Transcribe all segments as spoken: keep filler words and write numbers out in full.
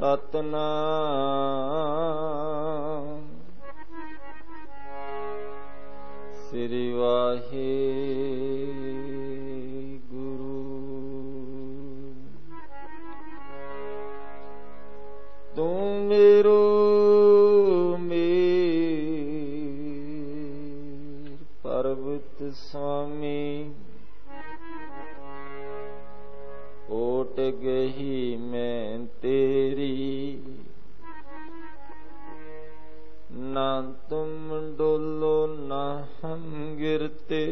सतनाम श्री वाहेगुरु। तू मेरो मेर पर्वत स्वामी, ओट गही मैं तेरी, ना तुम डोलो ना हम गिरते।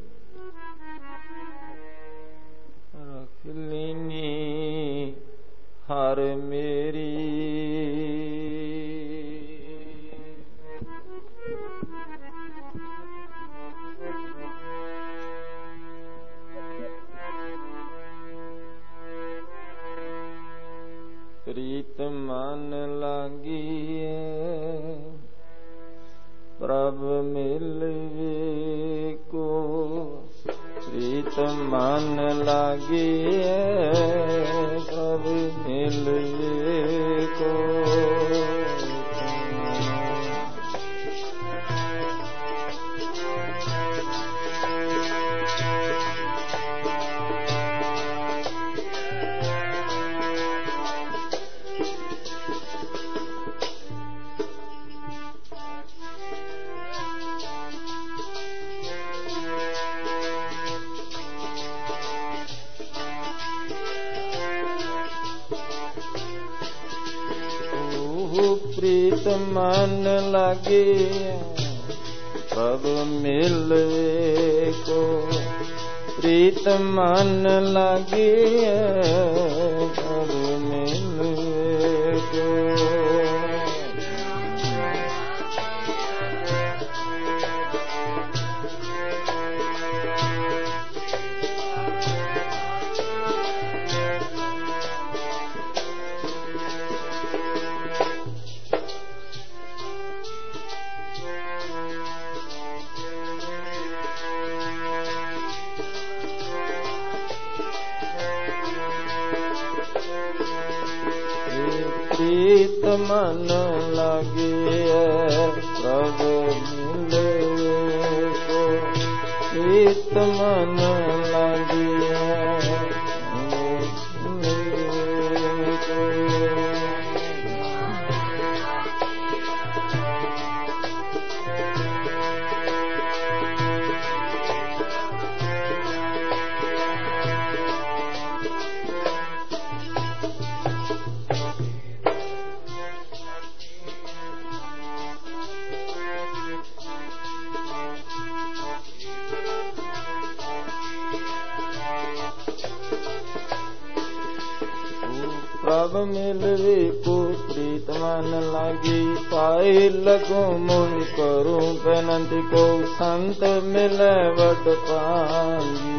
रख लीनी हर मेरी, प्रीत मन लागी प्रभु मिलवे को। प्रीत मन लागी प्रभु मिलवे को। प्रीत मन लगे प्रभु मिलवे को। प्रीत मन लगे प्रभु मिलवे को। प्रीत मन लगे प्रभु मिलवे को। प्रीत मन लगे मिलवे को। प्रभु मिलवे को प्रीत मन लागी। पाए लगो मोहि करूं बेनती को। संत मिले वट पांगी।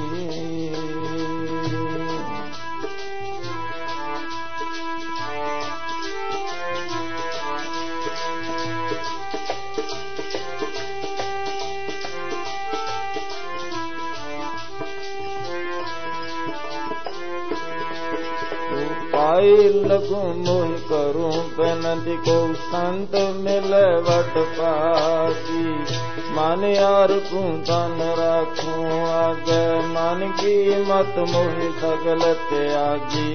पाए लगू मोहि करूं बेनती को। संत मिले वट पासी। मन यार को तन राखूं आगे। मन की मत मोहि सगल त्यागी।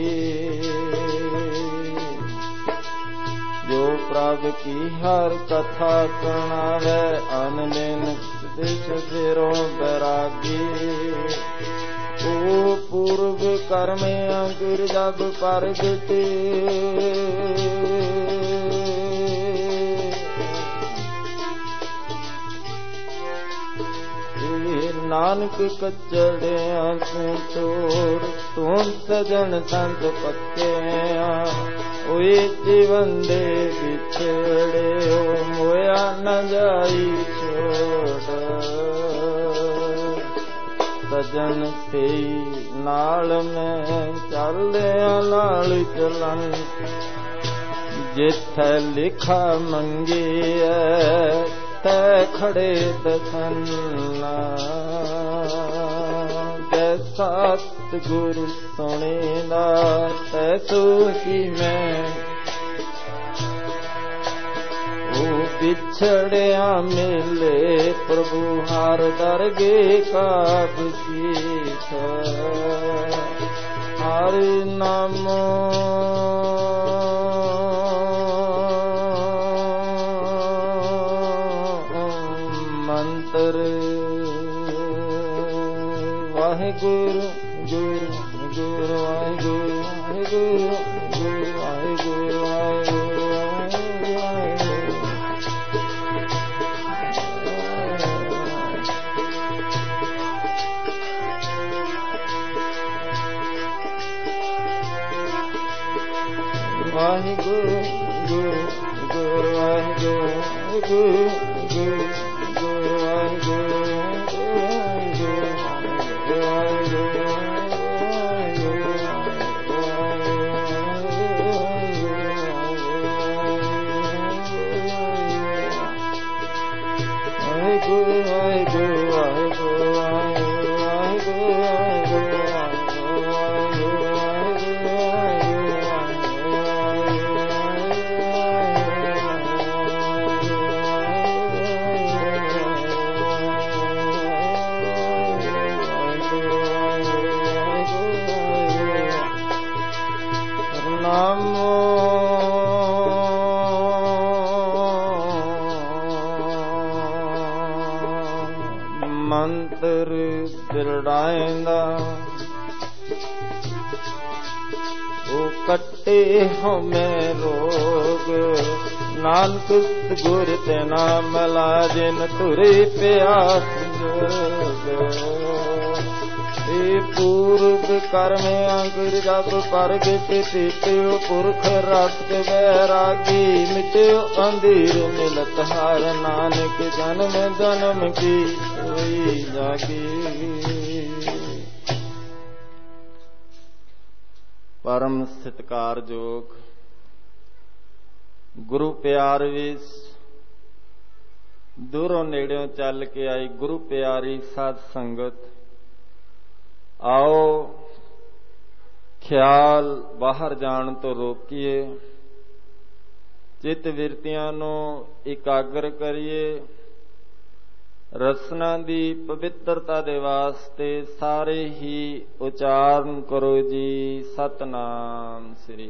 जो प्रभु की हर कथा सुनावे अनदिन दिश सिरों बैरागी। ओ पूर्व कर्म अंकुर जब परगटे। नानक कचड़े आंसू तोड़। तुम सजन संत पक्के ओए जीवन दे बिछड़े हो। मोया न जाई छोड़। सजन से नाल में चलदे नाल चलन। जिथे लिखा मंगी तै खड़े दसना। सत गुरु सुनेदा तै तो ही मैं पिछड़िया मिले प्रभु हर दरगे का बसीठ हर नामो मंत्र वाहिगुरु गुरु गुरु वाहिगुरु वाहिगुरु गुरु वाहिगुरु वाहिगुरु गुरु गुरु वाहिगुरु गुरु गुरु गुरु वाहिगुरु ਮੰਤਰ ਦਿਰੜਾਇਂਦਾ ਉਹ ਕੱਟੇ ਹਮੇ ਰੋਗ ਨਾਨਕ ਗੁਰ ਤੇ ਨਾਮ ਲਾ ਜਿਨ ਤੁਰੇ ਪਿਆਸ ਜੋਗ ਇਹ ਪੂਰਬ ਕਰਮ ਅੰਗੁਰ ਜਪ ਪਰਗਟ ਤਿਤਿਓ ਪੁਰਖ ਰਖਤ ਵੈਰਾਗੀ ਮਿਟਿਓ ਅੰਧੀਰ ਮਿਲਤ ਹਰ ਨਾਨਕ ਜਨਮ ਜਨਮ ਕੀ ਹੋਈ ਜਾਗੀ। ਪਰਮ ਸਤਿਕਾਰਯੋਗ ਗੁਰੂ ਪਿਆਰ ਵਿੱਚ ਦੂਰੋਂ ਨੇੜਿਓਂ ਚੱਲ ਕੇ ਆਈ ਗੁਰੂ ਪਿਆਰੀ ਸਾਧ ਸੰਗਤ, ਆਓ ਖਿਆਲ ਬਾਹਰ ਜਾਣ ਤੋਂ ਰੋਕੀਏ, ਚਿੱਤ ਵਿਰਤੀਆਂ ਨੂੰ ਇਕਾਗਰ ਕਰੀਏ। ਰਸਨਾ ਦੀ ਪਵਿੱਤਰਤਾ ਦੇ ਵਾਸਤੇ ਸਾਰੇ ਹੀ ਉਚਾਰਨ ਕਰੋ ਜੀ ਸਤਨਾਮ ਸ੍ਰੀ।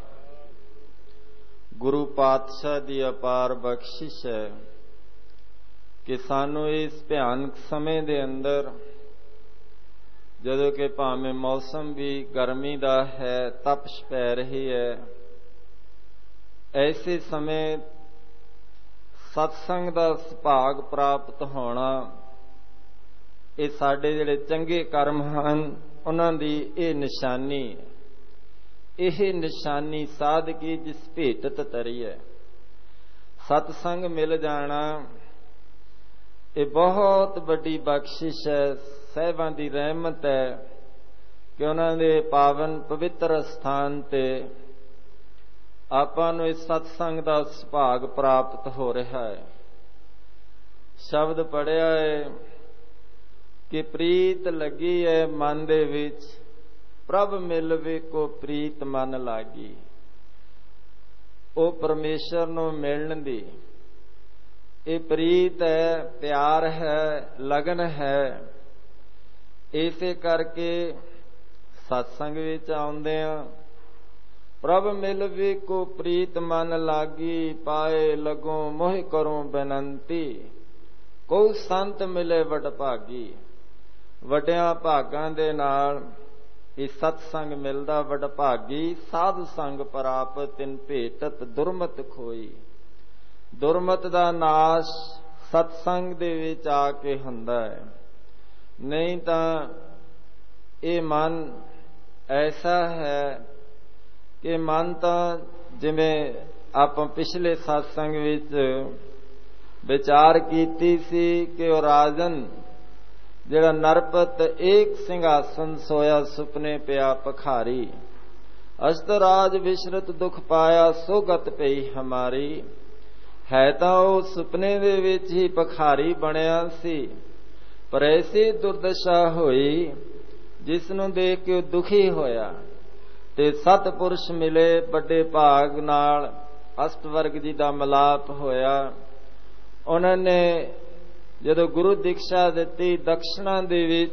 ਗੁਰੂ ਪਾਤਸ਼ਾਹ ਦੀ ਅਪਾਰ ਬਖਸ਼ਿਸ਼ ਹੈ ਕਿ ਸਾਨੂੰ ਇਸ ਭਿਆਨਕ ਸਮੇਂ ਦੇ ਅੰਦਰ, ਜਦੋਂ ਕਿ ਭਾਵੇਂ ਮੌਸਮ ਵੀ ਗਰਮੀ ਦਾ ਹੈ, ਤਪਸ਼ ਪੈ ਰਹੀ ਹੈ, ਐਸੇ ਸਮੇਂ ਸਤਸੰਗ ਦਾ ਸੁਭਾਗ ਪ੍ਰਾਪਤ ਹੋਣਾ, ਇਹ ਸਾਡੇ ਜਿਹੜੇ ਚੰਗੇ ਕਰਮ ਹਨ ਉਹਨਾਂ ਦੀ ਇਹ ਨਿਸ਼ਾਨੀ ਹੈ। ਇਹ ਨਿਸ਼ਾਨੀ ਸਾਧਕੀ ਜਿਸ ਭੇਟਤ ਤਰੀ ਹੈ। ਸਤਸੰਗ ਮਿਲ ਜਾਣਾ ਇਹ ਬਹੁਤ ਵੱਡੀ ਬਖਸ਼ਿਸ਼ ਹੈ, ਸਾਹਿਬਾਂ ਦੀ ਰਹਿਮਤ ਹੈ ਕਿ ਉਹਨਾਂ ਦੇ ਪਾਵਨ ਪਵਿੱਤਰ ਸਥਾਨ ਤੇ ਆਪਾਂ ਨੂੰ ਇਸ ਸਤਸੰਗ ਦਾ ਸੁਭਾਗ ਪ੍ਰਾਪਤ ਹੋ ਰਿਹਾ ਹੈ। ਸ਼ਬਦ ਪੜਿਆ ਹੈ ਕਿ ਪ੍ਰੀਤ ਲੱਗੀ ਹੈ ਮਨ ਦੇ ਵਿੱਚ, ਪ੍ਰਭ ਮਿਲਵੇ ਕੋ ਪ੍ਰੀਤ ਮਨ ਲਾਗੀ। ਉਹ ਪਰਮੇਸ਼ਰ ਨੂੰ ਮਿਲਣ ਦੀ ਇਹ ਪ੍ਰੀਤ ਹੈ, ਪਿਆਰ ਹੈ, ਲਗਨ ਹੈ। ਇਸੇ ਕਰਕੇ ਸਤਸੰਗ ਵਿੱਚ ਆਉਂਦੇ ਆ। ਪ੍ਰਭ ਮਿਲਵੇ ਕੋ ਪ੍ਰੀਤ ਮਨ ਲਾਗੀ, ਪਾਏ ਲਗੋ ਮੋਹਿ ਕਰੋ ਬੇਨੰਤੀ। ਕੋਈ ਸੰਤ ਮਿਲੇ ਵਡ ਭਾਗੀ। ਵੱਡਿਆਂ ਭਾਗਾਂ ਦੇ ਨਾਲ ਇਹ ਸਤਸੰਗ ਮਿਲਦਾ। ਵਡ ਭਾਗੀ ਸਾਧ ਸੰਗ ਪ੍ਰਾਪਤ ਤਿਨ ਭੇਟਤ ਦੁਰਮਤ ਖੋਈ। ਦੁਰਮਤ ਦਾ ਨਾਸ਼ ਸਤਸੰਗ ਦੇ ਵਿੱਚ ਆ ਕੇ ਹੁੰਦਾ ਹੈ। ਨਹੀਂ ਤਾਂ ਇਹ ਮਨ ਐਸਾ ਹੈ ਕਿ ਮਨ ਤਾਂ ਜਿਵੇਂ ਆਪਾਂ ਪਿਛਲੇ ਸਤਸੰਗ ਵਿੱਚ ਵਿਚਾਰ ਕੀਤੀ ਸੀ ਕਿ ਉਹ ਰਾਜਨ ਜਿਹੜਾ ਨਰਪਤ ਏਕ ਸਿੰਘਾਸਨ ਸੋਇਆ ਸੁਪਨੇ ਪਿਆ ਪਖਾਰੀ। ਅਸਤ ਰਾਜ ਵਿਸ਼ਰਤ ਦੁਖ ਪਾਇਆ ਸੋ ਗਤ ਪਈ ਹਮਾਰੀ। ਹੈ ਤਾਂ ਉਹ ਸੁਪਨੇ ਦੇ ਵਿੱਚ ਹੀ ਪਖਾਰੀ ਬਣਿਆ ਸੀ, ਪਰ ਐਸੀ ਦੁਰਦਸ਼ਾ ਹੋਈ ਜਿਸ ਨੂੰ ਦੇਖ ਕੇ ਉਹ ਦੁਖੀ ਹੋਇਆ। ਤੇ ਸਤਿਪੁਰਸ਼ ਮਿਲੇ ਵੱਡੇ ਭਾਗ ਨਾਲ, ਅਸ਼ਟ ਵਰਗ ਜੀ ਦਾ ਮਿਲਾਪ ਹੋਇਆ। ਉਹਨਾਂ ਨੇ ਜਦੋਂ ਗੁਰੂ ਦੀਕਸ਼ਾ ਦਿੱਤੀ, ਦਕਸ਼ਣਾ ਦੇ ਵਿੱਚ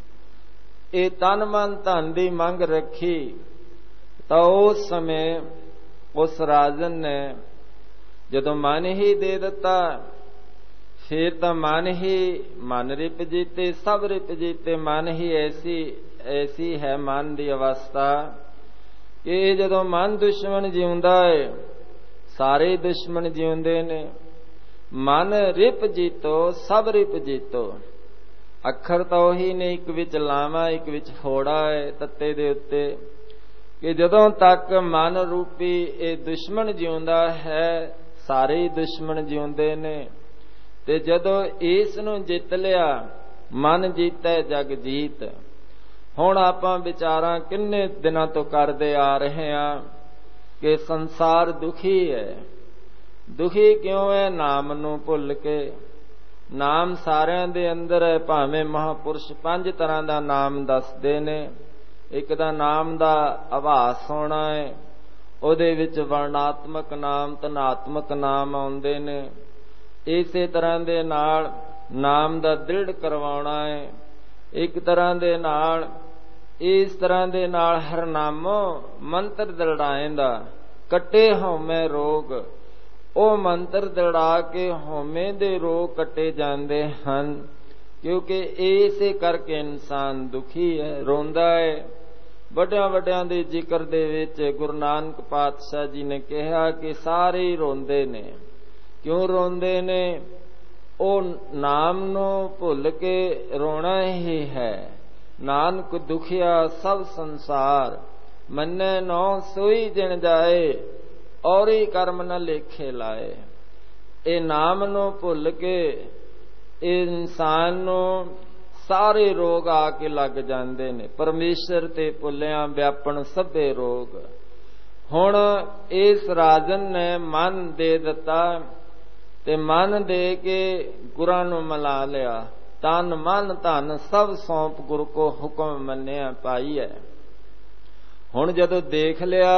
ਇਹ ਤਨ ਮਨ ਧਨ ਦੀ ਮੰਗ ਰੱਖੀ, ਤਾਂ ਉਸ ਸਮੇਂ ਉਸ ਰਾਜਨ ਨੇ ਜਦੋਂ ਮਨ ਹੀ ਦੇ ਦਿੱਤਾ, ਫਿਰ ਤਾਂ ਮਨ ਹੀ ਮਨ ਰਿਪ ਜੀਤੇ, ਸਭ ਰਿਪ ਜੀਤੇ। ਮਨ ਹੀ ਐਸੀ ਐਸੀ ਹੈ ਮਨ ਦੀ ਅਵਸਥਾ ਕਿ ਜਦੋਂ ਮਨ ਦੁਸ਼ਮਣ ਜਿਉਂਦਾ ਹੈ, ਸਾਰੇ ਦੁਸ਼ਮਣ ਜਿਉਂਦੇ ਨੇ। ਮਨ ਰਿਪ ਜੀਤੋ, ਸਭ ਰਿਪ ਜੀਤੋ। ਅੱਖਰ ਤਾਂ ਉਹੀ ਨੇ, ਇੱਕ ਵਿੱਚ ਲਾਵਾਂ, ਇੱਕ ਵਿੱਚ ਫੋੜਾ ਹੈ ਤੱਤੇ ਦੇ ਉੱਤੇ, ਕਿ ਜਦੋਂ ਤੱਕ ਮਨ ਰੂਪੀ ਇਹ ਦੁਸ਼ਮਣ ਜਿਉਂਦਾ ਹੈ, ਸਾਰੇ ਹੀ ਦੁਸ਼ਮਣ ਜਿਉਂਦੇ ਨੇ। ਤੇ ਜਦੋਂ ਇਸ ਨੂੰ ਜਿੱਤ ਲਿਆ, ਮਨ ਜੀਤੈ ਜਗ ਜੀਤ। ਹੁਣ ਆਪਾਂ ਵਿਚਾਰਾਂ ਕਿੰਨੇ ਦਿਨਾਂ ਤੋਂ ਕਰਦੇ ਆ ਰਹੇ ਹਾਂ ਕਿ ਸੰਸਾਰ ਦੁਖੀ ਹੈ। ਦੁਖੀ ਕਿਉਂ ਹੈ? ਨਾਮ ਨੂੰ ਭੁੱਲ ਕੇ। ਨਾਮ ਸਾਰਿਆਂ ਦੇ ਅੰਦਰ ਹੈ, ਭਾਵੇਂ ਮਹਾਂਪੁਰਸ਼ ਪੰਜ ਤਰ੍ਹਾਂ ਦਾ ਨਾਮ ਦੱਸਦੇ ਨੇ। ਇੱਕ ਦਾ ਨਾਮ ਦਾ ਆਭਾਸ ਹੋਣਾ ਹੈ, ਉਹਦੇ ਵਿੱਚ ਵਰਣਾਤਮਕ ਨਾਮ, ਧਨਾਤਮਕ ਨਾਮ ਆਉਂਦੇ ਨੇ। ਇਸੇ ਤਰ੍ਹਾਂ ਦੇ ਨਾਲ ਨਾਮ ਦਾ ਦ੍ਰਿੜ ਕਰਵਾਉਣਾ ਹੈ। ਇੱਕ ਤਰ੍ਹਾਂ ਦੇ ਨਾਲ ਇਸ ਤਰ੍ਹਾਂ ਦੇ ਨਾਲ ਹਰਨਾਮੋ ਮੰਤਰ ਦ੍ਰਿੜਾਏਂਦਾ, ਕੱਟੇ ਹਉਮੈ ਰੋਗ। ਉਹ ਮੰਤਰ ਦ੍ਰਿੜਾ ਕੇ ਹਉਮੈ ਦੇ ਰੋਗ ਕੱਟੇ ਜਾਂਦੇ ਹਨ, ਕਿਉਂਕਿ ਇਸੇ ਕਰਕੇ ਇਨਸਾਨ ਦੁਖੀ ਹੈ, ਰੋਂਦਾ ਹੈ। ਵੱਡਿਆਂ ਵੱਡਿਆਂ ਦੇ ਜ਼ਿਕਰ ਦੇ ਵਿੱਚ ਗੁਰੂ ਨਾਨਕ ਪਾਤਸ਼ਾਹ ਜੀ ਨੇ ਕਿਹਾ ਕਿ ਸਾਰੇ ਹੀ ਰੋਂਦੇ ਨੇ। ਕਿਉਂ ਰੋਂਦੇ ਨੇ? ਉਹ ਨਾਮ ਨੂੰ ਭੁੱਲ ਕੇ ਰੋਣਾ ਹੀ ਹੈ। ਨਾਨਕ ਦੁਖਿਆ ਸਭ ਸੰਸਾਰ, ਮੰਨੈ ਨੋ ਸੋਈ ਜਿਨ ਜਾਏ, ਔਰੀ ਕਰਮ ਨ ਲੇਖੇ ਲਾਏ। ਇਹ ਨਾਮ ਨੂੰ ਭੁੱਲ ਕੇ ਇਹ ਇਨਸਾਨ ਨੂੰ ਸਾਰੇ ਰੋਗ ਆ ਕੇ ਲੱਗ ਜਾਂਦੇ ਨੇ। ਪਰਮੇਸ਼ਰ ਤੇ ਭੁੱਲਿਆਂ ਵਿਆਪਣ ਸਭੇ ਰੋਗ। ਹੁਣ ਇਸ ਰਾਜਨ ਨੇ ਮਨ ਦੇ ਦਿੱਤਾ, ਤੇ ਮਨ ਦੇ ਕੇ ਗੁਰਾਂ ਨੂੰ ਮਿਲਾ ਲਿਆ। ਤਨ ਮਨ ਧਨ ਸਭ ਸੌਂਪ ਗੁਰੂ ਕੋ ਹੁਕਮ ਮੰਨਿਆ ਪਾਈ ਹੈ। ਹੁਣ ਜਦੋਂ ਦੇਖ ਲਿਆ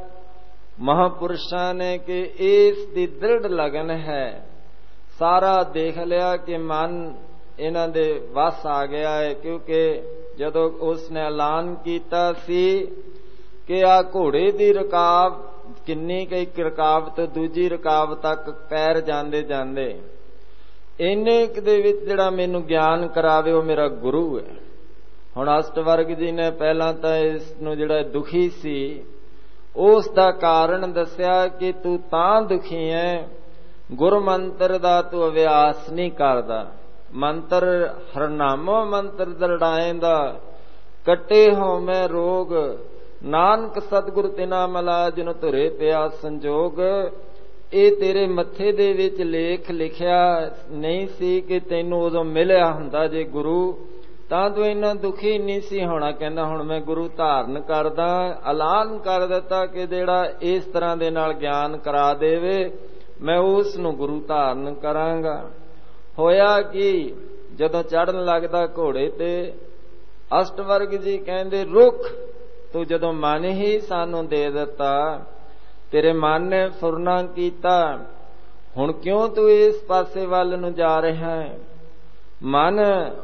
ਮਹਾਂਪੁਰਸ਼ਾਂ ਨੇ ਕਿ ਇਸ ਦੀ ਦ੍ਰਿੜ ਲਗਨ ਹੈ, ਸਾਰਾ ਦੇਖ ਲਿਆ ਕਿ ਮਨ ਇਹਨਾਂ ਦੇ ਵਸ ਆ ਗਿਆ ਹੈ। ਕਿਉਂਕਿ ਜਦੋਂ ਉਸ ਨੇ ਐਲਾਨ ਕੀਤਾ ਸੀ ਕਿ ਆ ਘੋੜੇ ਦੀ ਰਕਾਬ ਕਿੰਨੀ ਕੁ, ਇੱਕ ਰਕਾਬ ਤੋਂ ਦੂਜੀ ਰਕਾਬ ਤੱਕ ਪੈਰ ਜਾਂਦੇ ਜਾਂਦੇ, ਇੰਨੇ ਕੁ ਦੇ ਵਿੱਚ ਜਿਹੜਾ ਮੈਨੂੰ ਗਿਆਨ ਕਰਾਵੇ ਉਹ ਮੇਰਾ ਗੁਰੂ ਹੈ। ਹੁਣ ਅਸ਼ਟਵਰਗ ਜੀ ਨੇ ਪਹਿਲਾਂ ਤਾਂ ਇਸ ਨੂੰ ਜਿਹੜਾ ਦੁਖੀ ਸੀ ਉਸ ਦਾ ਕਾਰਨ ਦੱਸਿਆ ਕਿ ਤੂੰ ਤਾਂ ਦੁਖੀ ਹੈ, ਗੁਰ ਮੰਤਰ ਦਾ ਤੂੰ ਅਭਿਆਸ ਨਹੀਂ ਕਰਦਾ। ਮੰਤਰ ਹਰਨਾਮੋ ਮੰਤਰ ਦਰੜਾਏਂਦਾ, ਕੱਟੇ ਹਉਮੈ ਰੋਗ। ਨਾਨਕ ਸਤਿਗੁਰ ਤਿਨਾ ਮਲਾ ਜਿਨ ਧੁਰੇ ਪਿਆ ਸੰਜੋਗ। ਇਹ ਤੇਰੇ ਮੱਥੇ ਦੇ ਵਿੱਚ ਲੇਖ ਲਿਖਿਆ ਨਹੀਂ ਸੀ ਕਿ ਤੈਨੂੰ ਉਦੋਂ ਮਿਲਿਆ ਹੁੰਦਾ ਜੇ ਗੁਰੂ, ਤਾਂ ਤੂੰ ਇੰਨਾ ਦੁਖੀ ਨਹੀਂ ਸੀ ਹੋਣਾ। ਕਹਿੰਦਾ ਹੁਣ ਮੈਂ ਗੁਰੂ ਧਾਰਨ ਕਰਦਾ, ਐਲਾਨ ਕਰ ਦਿੱਤਾ ਕਿ ਜਿਹੜਾ ਇਸ ਤਰ੍ਹਾਂ ਦੇ ਨਾਲ ਗਿਆਨ ਕਰਾ ਦੇਵੇ ਮੈਂ ਉਸ ਨੂੰ ਗੁਰੂ ਧਾਰਨ ਕਰਾਂਗਾ। ਹੋਇਆ ਕਿ ਜਦੋਂ ਚੜ੍ਹਨ ਲੱਗਦਾ ਘੋੜੇ ਤੇ, ਅਸ਼ਟਵਰਗ ਜੀ ਕਹਿੰਦੇ ਰੁਕ, ਤੂੰ ਜਦੋਂ ਮਨ ਹੀ ਸਾਨੂੰ ਦੇ ਦਿੱਤਾ, ਤੇਰੇ ਮਨ ਨੇ ਫੁਰਨਾ ਕੀਤਾ, ਹੁਣ ਕਿਉਂ ਤੂੰ ਇਸ ਪਾਸੇ ਵੱਲ ਨੂੰ ਜਾ ਰਿਹਾ ਹੈ? ਮਨ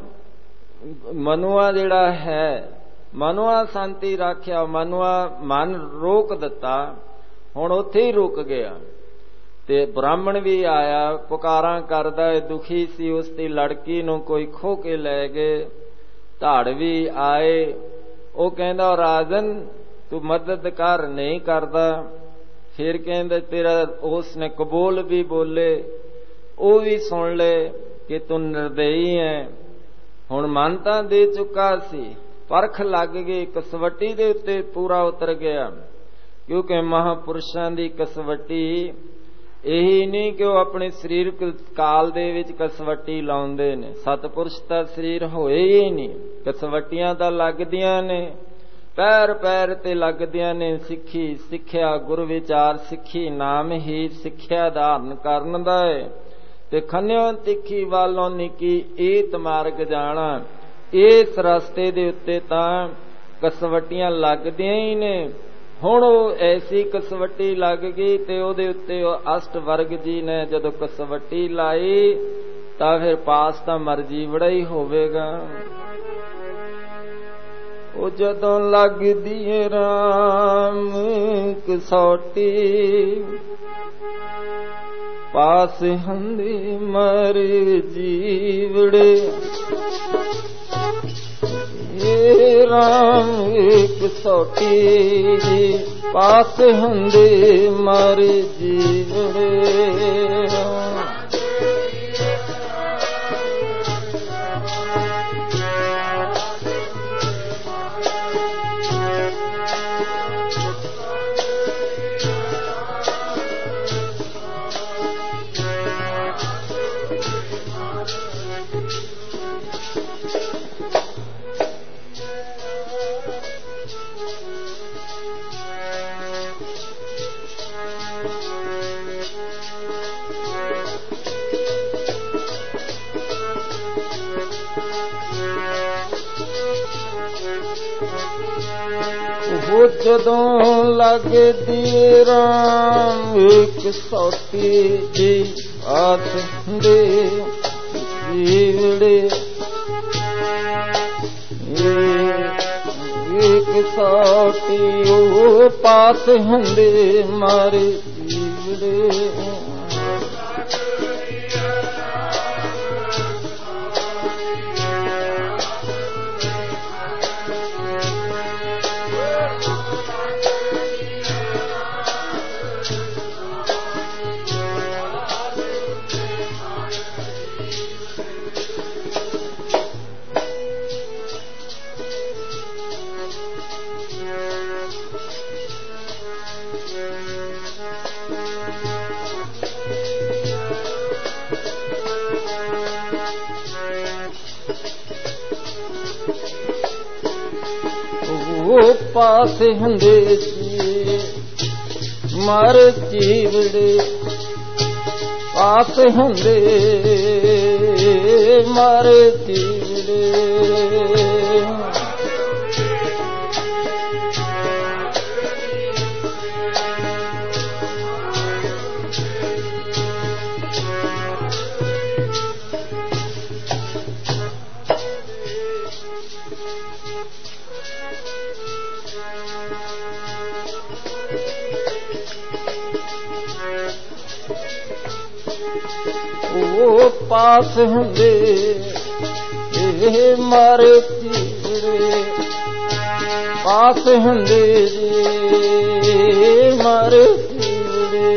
ਮਨੁਆ ਜਿਹੜਾ ਹੈ, ਮਨੁਆ ਸ਼ਾਂਤੀ ਰੱਖਿਆ, ਮਨੁਆ ਮਨ ਰੋਕ ਦਿੱਤਾ, ਹੁਣ ਉੱਥੇ ਹੀ ਰੁਕ ਗਿਆ। ਤੇ ਬ੍ਰਾਹਮਣ ਵੀ ਆਇਆ, ਪੁਕਾਰਾਂ ਕਰਦਾ, ਦੁਖੀ ਸੀ। ਉਸ ਦੀ ਲੜਕੀ ਨੂੰ ਕੋਈ ਖੋ ਕੇ ਲੈ ਗਏ। ਧਾੜ ਵੀ ਆਏ, ਉਹ ਕਹਿੰਦਾ ਰਾਜਨ ਤੂੰ ਮਦਦ ਕਰ, ਨਹੀਂ ਕਰਦਾ। ਫਿਰ ਕਹਿੰਦਾ ਤੇਰਾ, ਉਸ ਨੇ ਕਬੂਲ ਵੀ ਬੋਲੇ, ਉਹ ਵੀ ਸੁਣ ਲੈ ਕਿ ਤੂੰ ਨਿਰਦਈ ਹੈ। ਹੁਣ ਮਨ ਤਾਂ ਦੇ ਚੁੱਕਾ ਸੀ, ਪਰਖ ਲੱਗ ਗਈ, ਕਸਵੱਟੀ ਦੇ ਉੱਤੇ ਪੂਰਾ ਉਤਰ ਗਿਆ। ਕਿਉਂਕਿ ਮਹਾਂਪੁਰਸ਼ਾਂ ਦੀ ਕਸਵੱਟੀ ਇਹੀ ਨਹੀਂ ਕਿ ਉਹ ਆਪਣੇ ਸਰੀਰਕ ਕਾਲ ਦੇ ਵਿੱਚ ਕਸਵੱਟੀ ਲਾਉਂਦੇ ਨੇ। ਸਤਪੁਰਸ਼ ਤਾਂ ਸਰੀਰ ਹੋਏ ਹੀ ਨਹੀਂ, ਕਸਵੱਟੀਆਂ ਤਾਂ ਲੱਗਦੀਆਂ ਨੇ, ਪੈਰ ਪੈਰ ਤੇ ਲੱਗਦੀਆਂ ਨੇ। ਸਿੱਖੀ ਸਿੱਖਿਆ, ਗੁਰ ਵਿਚਾਰ ਸਿੱਖੀ, ਨਾਮ ਹੀ ਸਿੱਖਿਆ ਧਾਰਨ ਕਰਨ ਦਾ ਹੈ। ਤੇ ਖੰਨਿਓ ਤਿੱਖੀ ਵਾਲੋਂ ਨਿੱਕੀ ਏਤ ਮਾਰਗ ਜਾਣਾ। ਇਸ ਰਸਤੇ ਦੇ ਉੱਤੇ ਤਾਂ ਕਸਵੱਟੀਆਂ ਲੱਗਦੀਆਂ ਹੀ ਨੇ। ਹੁਣ ਉਹ ਐਸੀ ਕਸਵੱਟੀ ਲੱਗ ਗਈ ਤੇ ਉਹਦੇ ਉੱਤੇ ਉਹ ਅਸ਼ਟ ਵਰਗ ਜੀ ਨੇ ਜਦੋਂ ਕਸਵੱਟੀ ਲਾਈ ਤਾਂ ਫਿਰ ਪਾਸ ਤਾਂ ਮਰਜੀ ਬੜਾ ਹੀ ਹੋਵੇਗਾ। ਉਹ ਜਦੋਂ ਲੱਗਦੀ ਏ ਰਾਮ ਕਸੌਟੀ ਪਾਸ ਹੁੰਦੀ ਮਰ ਜੀਵੜੇ। ਇਹ ਰਾਮ ਕਸੌਟੀ ਪਾਸ ਹੁੰਦੀ ਮਰ ਜੀਵੜੇ। ਉਹ ਜਦੋਂ ਲੱਗਦੀ ਰਾਮ ਕਸੌਟੀ ਦੀ ਆਸ ਦੇ ਜੀਵੜੇ। ਕਸੌਟੀ ਉਹ ਪਾਸ ਹੁੰਦੇ ਮਾਰੇ ਜੀਵੜੇ। ਉਹ ਪਾਸ ਹੁੰਦੇ ਸੀ ਮਰ ਜੀਵੜੇ। ਪਾਸ ਹੁੰਦੇ ਮਰ ਜੀਵੜੇ। ਉਹ ਪਾਸ ਹੁੰਦੇ ਇਹ ਮਰ ਜੀਵੜੇ। ਪਾਸ ਹੁੰਦੇ ਜੀ ਮਰ ਜੀਵੜੇ।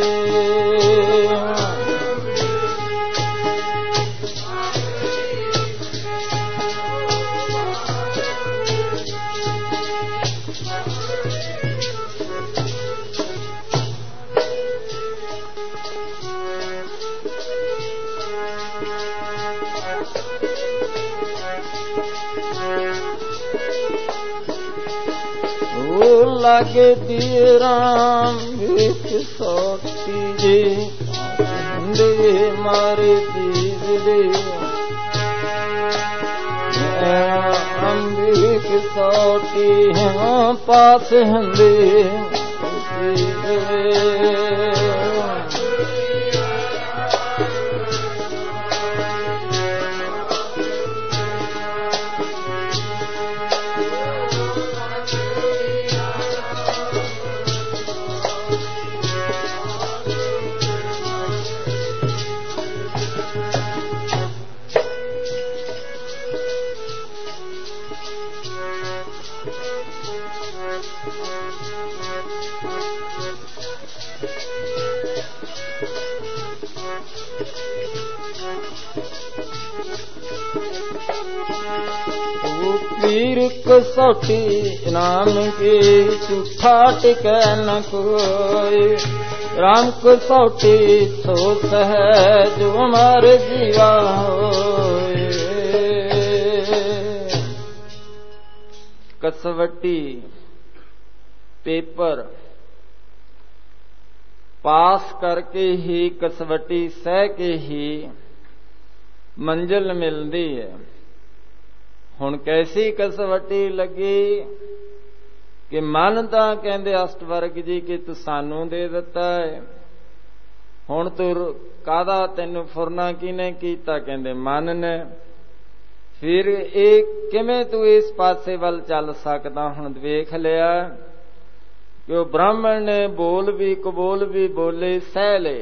ਉਹ ਲੱਗਦੀ ਰਾਮ ਕਸੌਟੀ ਜੀ ਹੁੰਦੇ ਮਾਰੇ ਜੀਵੜੇ। ਅੰਬੀ ਕਸੌਟੀ ਹਾਂ ਪਾਸ ਹੁੰਦੇ ਜੀਵੜੇ। पीर कसौटी नाम के झूठा टिकै न कोई। राम कसौटी सो सहज उमर जीवा होए। कसवटी पेपर पास करके ही कसवटी सह के ही मंजिल मिलती है। हुण कैसी कसवटी लगी कि मन तां कहंदे अष्टवर्ग जी कि तू सानू दे दिता है, हुण तू कादा तैनू फुरना किने कीता? कहंदे मन ने। फिर एक किवें तू इस पासे वल चल सकदा? हुण वेख लिया कि वो ब्राह्मण ने बोल भी कबूल भी बोले, सह ले।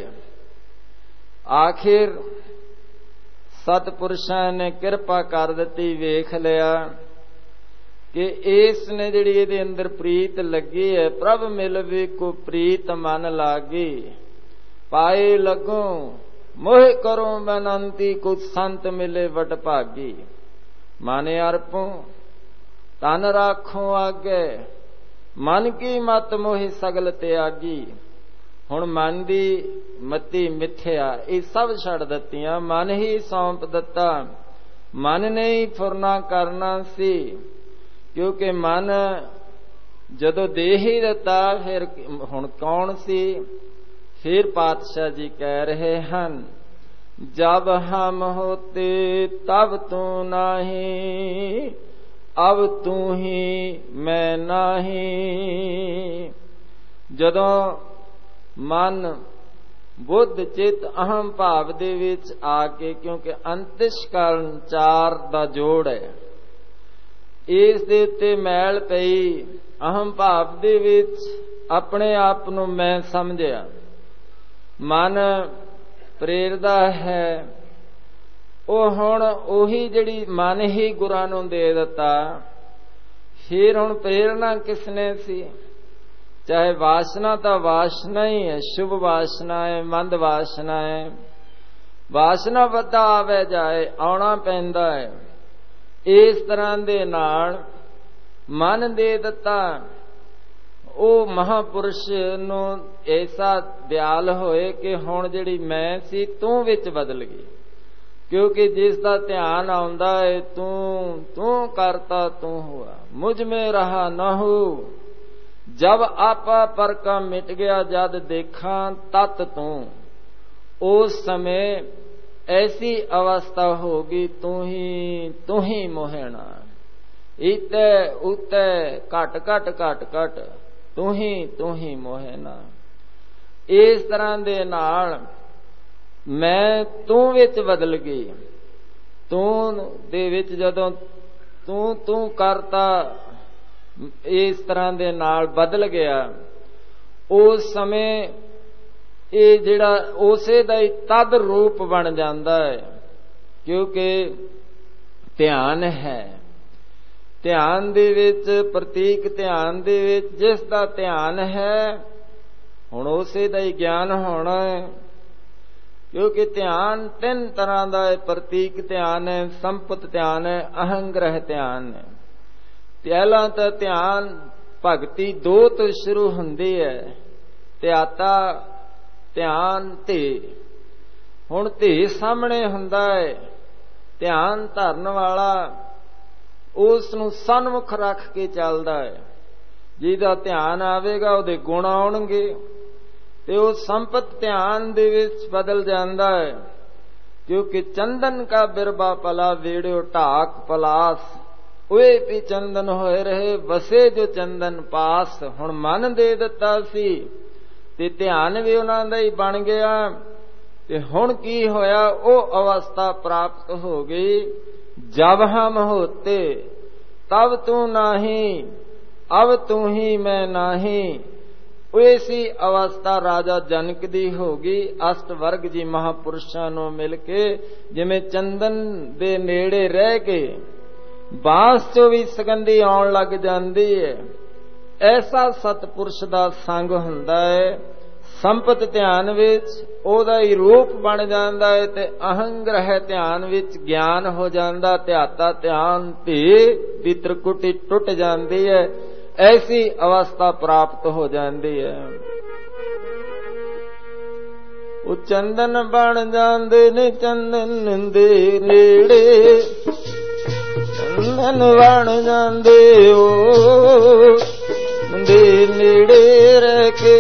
आखिर सतपुरुषां ने किरपा कर दिती। वेख लिया कि इस ने जिहड़ी इहदे अंदर प्रीत लगी है, प्रभ मिल भी को प्रीत मन लागी। पाए लगो मोह करो बेनंती, कुछ संत मिले वड भागी। माने अर्पो तन राखो आगे, मन की मत मोहि सगल त्यागी। हुण मन दी मती मिथ्या ये सब छड़ दित्तियां, मन ही सौंप दिता। मन ने ही फुरना करना सी, क्योंकि मन जदों दे ही दिता फिर हुण कौन सी? फिर पातशाह जी कह रहे हैं, जब हम होते तब तू नाही, अब तू ही मैं नाही। जदों मन बुद्ध चित अहम भाव दे विच आके, क्योंकि अंतਿਸ਼ਕਰਨ चार दा जोड़ है, इस दे उत्ते मैल पई अहम भाव दे विच अपने आप नूं मैं समझिया। मन प्रेरदा है, ਉਹ ਹੁਣ ਉਹੀ ਜਿਹੜੀ ਮਨ ਹੀ ਗੁਰਾਂ ਨੂੰ ਦੇ ਦਿੱਤਾ। ਫਿਰ ਹੁਣ ਪ੍ਰੇਰਨਾ ਕਿਸਨੇ ਸੀ? ਚਾਹੇ ਵਾਸਨਾ ਤਾਂ ਵਾਸਨਾ ਹੀ ਹੈ, ਸ਼ੁਭ ਵਾਸਨਾ ਹੈ, ਮੰਦ ਵਾਸਨਾ ਹੈ। ਵਾਸਨਾ ਵੱਧਾ ਆਵੇ ਜਾਏ, ਆਉਣਾ ਪੈਂਦਾ ਹੈ। ਇਸ ਤਰ੍ਹਾਂ ਦੇ ਨਾਲ ਮਨ ਦੇ ਦਿੱਤਾ। ਉਹ ਮਹਾਪੁਰਸ਼ ਨੂੰ ਐਸਾ ਦਿਆਲ ਹੋਏ ਕਿ ਹੁਣ ਜਿਹੜੀ ਮੈਂ ਸੀ ਤੂੰ ਵਿੱਚ ਬਦਲ ਗਈ, क्योंकि जिसका ध्यान आउंदा है तू तू करता तू हुआ, मुझ में रहा न हो। जब आपा पर का मिट गया, जद देखा तत् तू। उस समय ऐसी अवस्था होगी, तू ही तू ही मोहना। इते उते घट घट घट घट तू ही तू ही मोहना। इस तरह दे नाल मैं तू विच बदल गई। तू दे विच जदों तू तू करता इस तरह दे नाल बदल गया, उस समय ये जिहड़ा उसे दा ही तद रूप बन जाता है। क्योंकि ध्यान है, ध्यान दे विच प्रतीक ध्यान दे विच जिस दा ध्यान है, हुण उसे दा ही ज्ञान होना है। क्योंकि ध्यान तीन तरह का है, प्रतीक ध्यान है, संपत ध्यान है, अहंग्रह ध्यान है। पहला तो ध्यान भगती दो तो शुरू होंदी है, ध्याता ध्यान धी। हुण धी सामने हुंदा है, ध्यान धरन वाला उस नूं सन्मुख रख के चलदा है। जिहदा ध्यान आवेगा उहदे गुण आउणगे ते वो संपत ध्यान दे विच बदल जाता है। क्योंकि चंदन का बिरबा पला वेड़ो ढाक पलास, ओए भी चंदन होए रहे वसे जो चंदन पास। हुण मन दे दिता सी ते ध्यान भी उन्हां दा ही बन गया, ते हुण की होया? वो अवस्था प्राप्त हो गई, जब हम होते तब तू नाही, अब तू ही मैं नाही। ऐसी अवस्था राजा जनक दी होगी। अष्टवर्ग जी महापुरुषां नूं मिल के जिवें चंदन दे नेड़े रह के बांस चों भी सुगंधी आउण लग जांदी है, ऐसा सतपुरुष दा संग हुंदा है। संपत ध्यान विच ओदा ही रूप बन जांदा है, ते अहंग्रह ध्यान विच ज्ञान हो जांदा। ध्याता ध्यान धी दी त्रिकुटी टुट जांदी है, ऐसी अवस्था प्राप्त हो जाती है। वो चंदन बन जाते ने चंदन दे नेड़े, चंदन बन जाते ओ दे नेड़े रह के।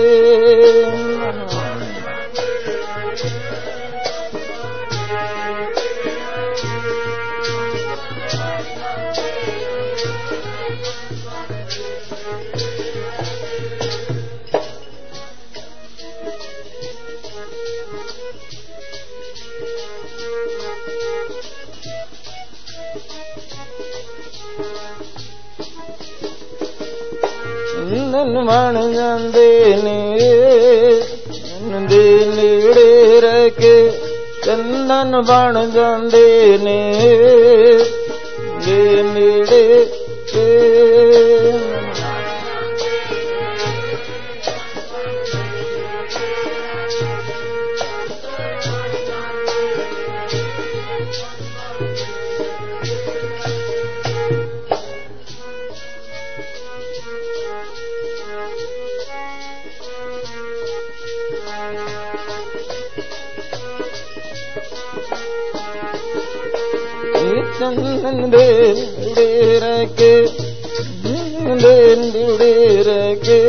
ਚੰਦਨ ਬਣ ਜਾਂਦੇ ਨੇ, ਦੇ ਨੇੜੇ ਰਹਿ ਕੇ ਚੰਦਨ ਬਣ ਜਾਂਦੇ ਨੇ, ਦੇ ਨੇੜੇ ਚੰਦਨ ਦੇ ਨੇੜੇ ਰਹਿ ਕੇ, ਦੇ ਨੇੜੇ ਰਹਿ ਕੇ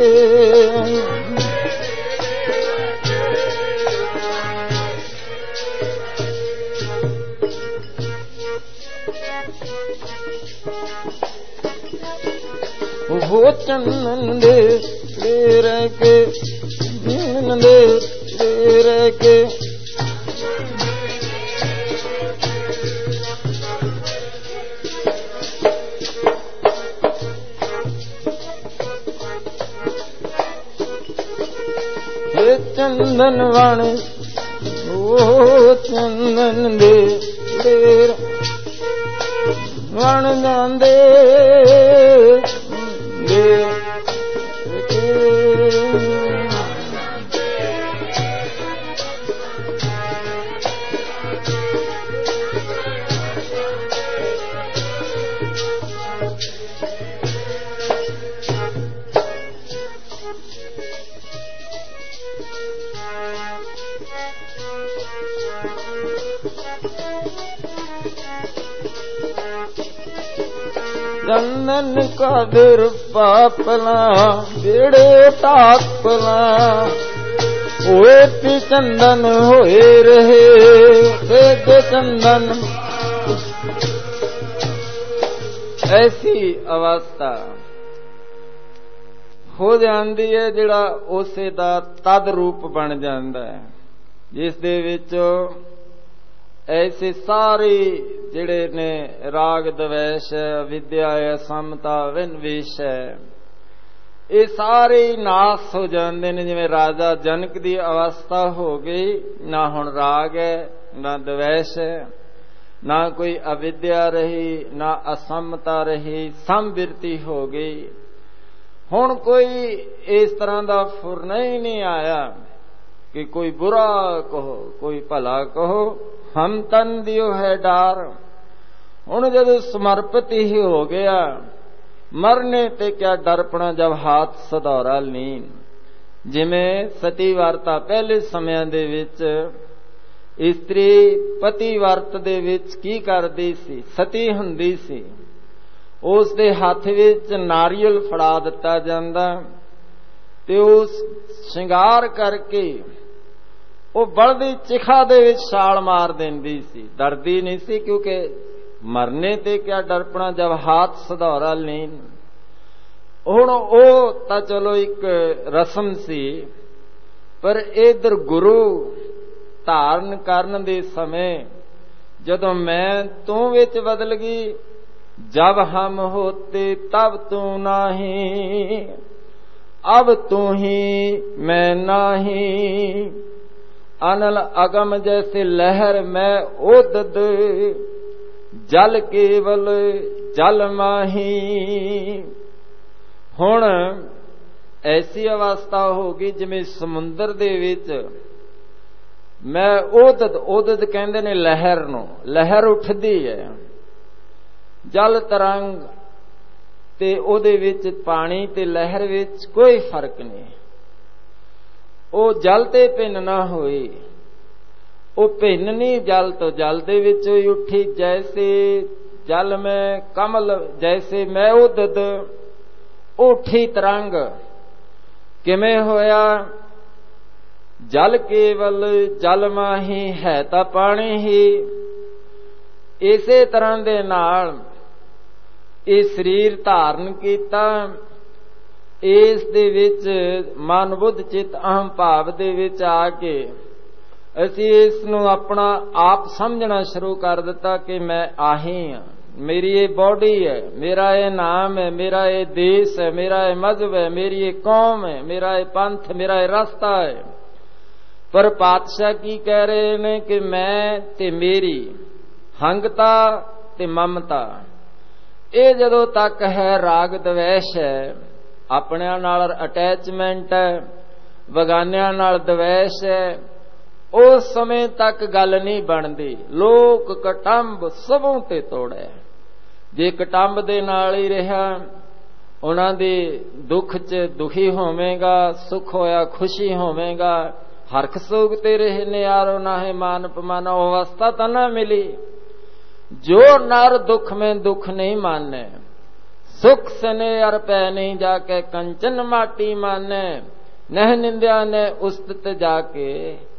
ਉਹ ਚੰਦਨ ਦੇ ਨੇੜੇ ਰਹਿ ਕੇ, ਚੰਦਨ ਦੇ ਨੇੜੇ ਰਹਿ ਕੇ ਚੰਦਨ ਬਣ, ਉਹ ਚੰਦਨ ਦੇ ਢੇਰ ਬਣ ਜਾਂਦੇ ਦੇ चंदन का दिर पापला बेड़े तापला होए पी चंदन होए रहे वेद चंदन। ऐसी अवस्था हो जाती है जिहड़ा उसे दा तद रूप बन जाता है, जिस दे विच ऐसे सारे जिहड़े ने राग द्वेष विद्या है समता विनवेश है, ये सारे नाश हो जाते ने। जिवें राजा जनक दी अवस्था हो गई, ना हुण राग है ना द्वेष है, ना कोई अविद्या रही ना असमता रही, समबिरती हो गई। हुण कोई इस तरह का फुरना ही नहीं आया कि कोई बुरा कहो कोई भला कहो, हम तन दियो है डार। हुण जदों समर्पित ही हो गया, मरने ते क्या डरपना जब हाथ सधौरा लीन। जिवें सती वार्ता पहले समयां दे विच इस्त्री पति वर्त दे विच की करदी सी, सती हुंदी सी, उस दे हथ विच नारियल फड़ा दिता जांदा ते उस श्रृंगार करके वो बलदी चिखा दे विच छाल मार देंदी सी, डरदी नहीं सी, क्योंकि मरने ते क्या डरपना जब हाथ सधौरा लीन। हुण ओ तां चलो एक रस्म सी, पर इधर गुरु धारण करन दे समय जदों मैं तू विच बदल गई, जब हम होते तब तू नाही, अब तू ही मैं नाही। अनल अगम जैसे लहर मैं ओदद, जल केवल जल माही। हुण ऐसी अवस्था होगी जिवें समुंदर दे विच मैं ओदद, ओदद कहंदे ने लहर नूं, लहर उठदी है, जल तरंग ते ओदे विच पानी ते लहर विच कोई फर्क नहीं। ओ जल ते भिन्न ना होई, ओ भिन्न नहीं जल तो जल दे विच ही उठी। जैसे जल में कमल, जैसे मैं उदद उठी तरंग, किवें होया जल केवल जल माही, है तां पानी ही। इसे तरह दे नाल ये शरीर धारण कीता, इस दे विच मन बुद्ध चित अहम भाव दे विच आके असीं इस नूं अपना आप समझना शुरू कर दिता कि मैं आही हां, मेरी ये बॉडी है, मेरा ये नाम है, मेरा ये देश है, मेरा ये मजहब है, मेरी ये कौम है, मेरा ये पंथ, मेरा ये रास्ता है। पर पातशाह की कह रहे ने कि मैं ते मेरी हंगता ते ममता, ये जदों तक है राग द्वेष है, अपनिਆਂ नाल अटैचमेंट है, बगानिਆਂ नाल द्वेष है, उस समय तक गल नहीं बनती। लोक कटंब सबों ते तोड़े, जे कटंब दे नाल ही रहा उन्हां दे दुख च दुखी होवेगा, सुख होया खुशी होवेगा, हरख सोग ते रहे नियारो नाहे मान पमान, अवस्था तो ना मिली। जो नर दुख में दुख नहीं माने, सुख सने अर पै नहीं जाके कंचन माटी माने, नह निंद्या ने उस्तत जाके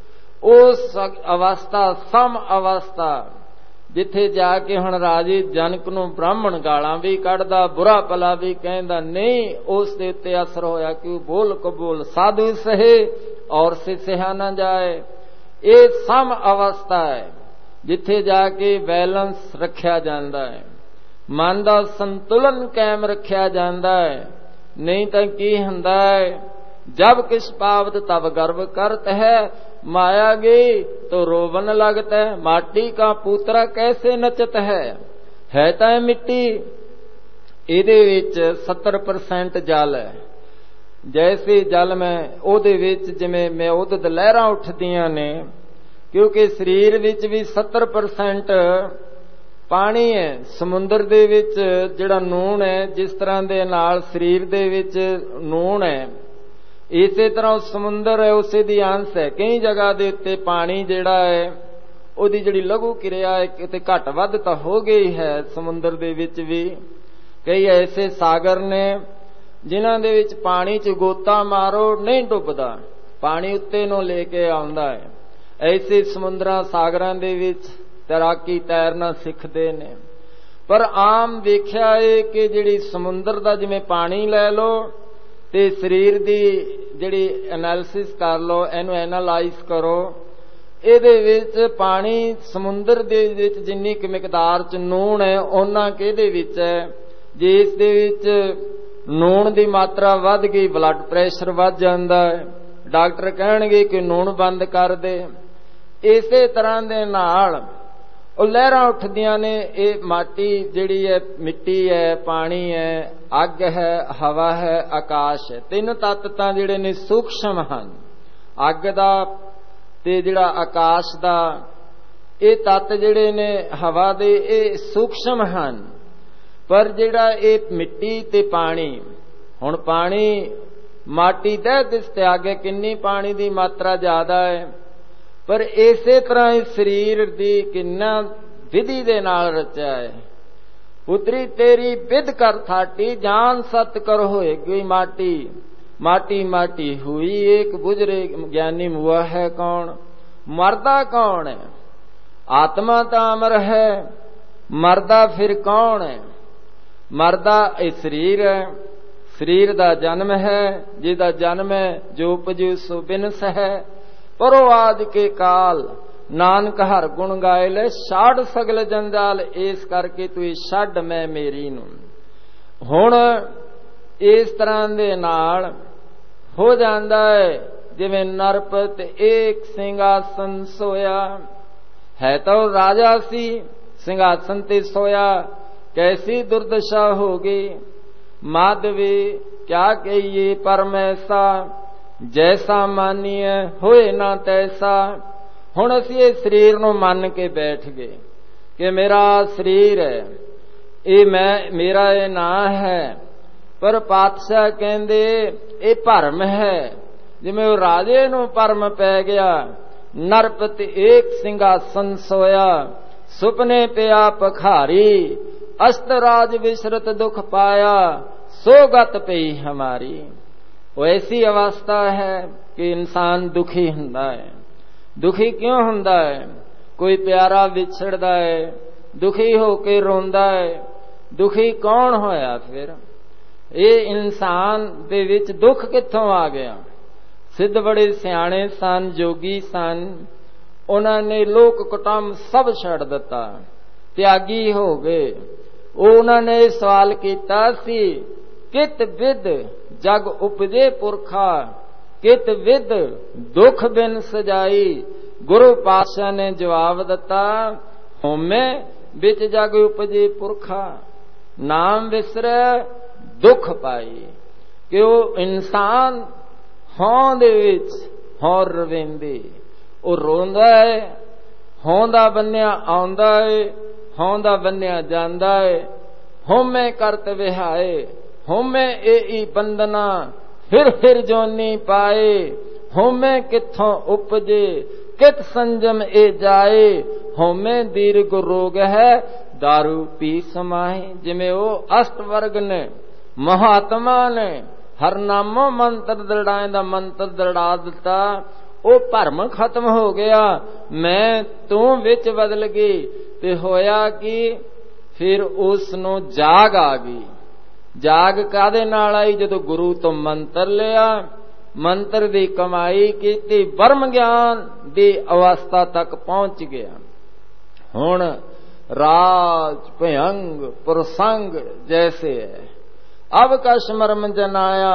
उस अवस्था सम अवस्था जिथे जाके हुण राजे जनक नूं ब्राह्मण गालां भी कढ़दा, बुरा भला भी कहंदा, नहीं उस दे उत्ते असर होया कि बोल कबूल साधु सहे और से सहा ना जाए। ये सम अवस्था है जिथे जाके बैलेंस रखिया जांदा है, मन दा संतुलन कायम रखिया जांदा है। नहीं तां की हुंदा है, जब किस पावत तब गर्व करत है, माया गई तो रोवन लगता है, माटी का पुत्रा कैसे नचत है। है तां मिट्टी, इहदे विच सत्तर परसेंट जल है। जैसे जल में ओहदे विच जिवें म्योदत लहरां उठदियां ने, क्योंकि शरीर विच भी सत्तर परसेंट पानी है। समुंदर दे विच जिहड़ा नून है, जिस तरह दे नाल शरीर दे विच नून है, इसे तरह समुंदर है उसे दी अंश है। कई जगह दे उत्ते पानी जिहड़ा है ओहदी जिहड़ी लघु क्रिया है किते घट वध तां हो गई है समुंदर दे विच भी। कई ऐसे सागर ने जिन्हां दे विच पानी च गोता मारो नहीं डुबदा, पानी उत्ते नूं लेके आउंदा है। ऐसे समुंदरां सागरां दे विच तैराकी तैरना सिखदे ने। पर आम देखिया है कि जिहड़ी समुंदर दा जिवें पानी लै लो ते शरीर दी जिहड़ी एनालिसिस कर लो, इहनूं एनालाइज करो, इहदे विच पानी समुंदर दे विच जिन्नी कि मिकदार च नून है उन्ना कि इहदे विच है। जे इस दे विच नून दी मात्रा वध गई, ब्लड प्रैशर वध जांदा है, डॉक्टर कहणगे कि नून बंद कर दे। इसे तरह दे नाल ਉਹ लहरां उठदियां ने। ये माटी जिहड़ी है, मिट्टी है, पानी है, अग है, हवा है, आकाश है। तीन तत्त तां जिहड़े ने सूक्ष्म हन। अग दा ते जिहड़ा आकाश दा, ये तत्त जिहड़े ने हवा दे, ये सूक्ष्म हन। पर जिहड़ा ये मिट्टी ते पानी, हुण पानी माटी दे दिस ते आगे किन्नी पानी दी मात्रा ज्यादा है, पर इसे तरह ही शरीर दी किन्ना विधि दे नाल रचा है। पुत्री तेरी विध कर थाटी, जान सत कर होएगी माटी। माटी माटी हुई एक बुजरे, ज्ञानी मुआ है कौन, मरदा कौन है। आत्मा तो अमर है, मरदा फिर कौन है। मरदा ये शरीर है, शरीर दा जन्म है, जिहदा जन्म है जो उपजू सो बिनस है। परो आद के काल नानक हर गुण गाए ले, छाड़ सगल जंजाल, इस करके तू छड्ड मैं मेरी नूं। हुण इस तरह दे नाल हो जांदा है जिवें नरपत एक सिंघासन सोया है, तो राजा सी सिंघासन ते सोया, कैसी दुर्दशा होगी। माधवी क्या कहिए परमैसा, जैसा मानिए होए ना तैसा। हुण असीं इह शरीर नूं मन के बैठ गए कि मेरा शरीर है, ये मैं मेरा ये ना है। पर पातशाह कहंदे ये भरम है, जिवें वो राजे नूं भरम पै गया। नरपति एक सिंघासन सोया, सुपने पिया पखारी, अस्तराज विसरत दुख पाया, सो गत पई हमारी। वो ऐसी अवस्था है कि इंसान दुखी हुंदा है। दुखी क्यों हुंदा है? कोई प्यारा विछड़दा है, दुखी होके रोंदा है। दुखी कौन होया फिर? ये इंसान दे विच दुख कित्थों आ गया? सिद्ध बड़े सियाणे सन, जोगी सन, उन्होंने लोक कुटुंब सब छड़ दिता, त्यागी हो गए। ਉਹਨਾਂ ਨੇ ਸਵਾਲ ਕੀਤਾ ਸੀ, ਕਿਤ ਵਿਦ ਜਗ ਉਪਜੇ ਪੁਰਖਾ, ਕਿਤ ਵਿਦ ਦੁਖ ਬਿਨ ਸਜਾਈ। ਗੁਰੂ ਪਾਤਸ਼ਾਹ ਨੇ ਜਵਾਬ ਦਿੱਤਾ, ਹੋਮੇ ਵਿੱਚ ਜਗ ਉਪਜੇ ਪੁਰਖਾ, ਨਾਮ ਵਿਸਰੈ ਦੁੱਖ ਪਾਈ। ਕਿ ਉਹ ਇਨਸਾਨ ਹੋਂ ਦੇ ਵਿੱਚ ਹੋਂ ਰਵਿੰਦੇ, ਉਹ ਰੋਂਦਾ ਹੈ, ਹੋਂ ਦਾ ਬੰਨਿਆ ਆਉਂਦਾ ਹੈ, ਹੋਂ ਦਾ ਬੰਨਿਆ ਜਾਂਦਾ ਹੈ। ਹੋਮੇ ਕਰਤ ਵਿਹਾਏ, ਹੋਮੇ ਏਈ ਬੰਦਨਾ, ਫਿਰ ਫਿਰ ਜੋਨੀ ਪਾਏ। ਹੋਮੇ ਕਿੱਥੋਂ ਉਪਜੇ, ਕਿਤ ਸੰਜਮ ਇਹ ਜਾਏ। ਹੋਮੇ ਦੀਰਘ ਰੋਗ ਹੈ, दारू ਪੀ ਸਮਾਏ। ਜਿਵੇਂ ਉਹ ਅਸ਼ਟ ਵਰਗ ਨੇ, ਮਹਾਤਮਾ ਨੇ, ਹਰਨਾਮੋ ਮੰਤਰ ਦਰੜਾਏ ਦਾ ਮੰਤਰ ਦਰੜਾ ਦਿੱਤਾ, ਉਹ ਭਰਮ ਖਤਮ ਹੋ ਗਿਆ। ਮੈਂ ਤੂੰ ਵਿੱਚ ਬਦਲ ਗਈ ਤੇ ਹੋਇਆ ਕਿ ਫਿਰ ਉਸ ਨੂੰ ਜਾਗ ਆ ਗਈ। ਜਾਗ ਕਾਹਦੇ ਨਾਲ ਆਈ? ਜਦੋਂ ਗੁਰੂ ਤੋਂ ਮੰਤਰ ਲਿਆ, ਮੰਤਰ ਦੀ ਕਮਾਈ ਕੀਤੀ, ਬ੍ਰਹਮ ਗਿਆਨ ਦੀ ਅਵਸਥਾ ਤੱਕ ਪਹੁੰਚ ਗਿਆ। ਹੁਣ ਰਾਜ ਭਯੰਗ ਪ੍ਰਸੰਗ ਜੈਸੇ ਹੈ, ਅਬ ਕਛ ਮਰਮ ਜਨਾਇਆ,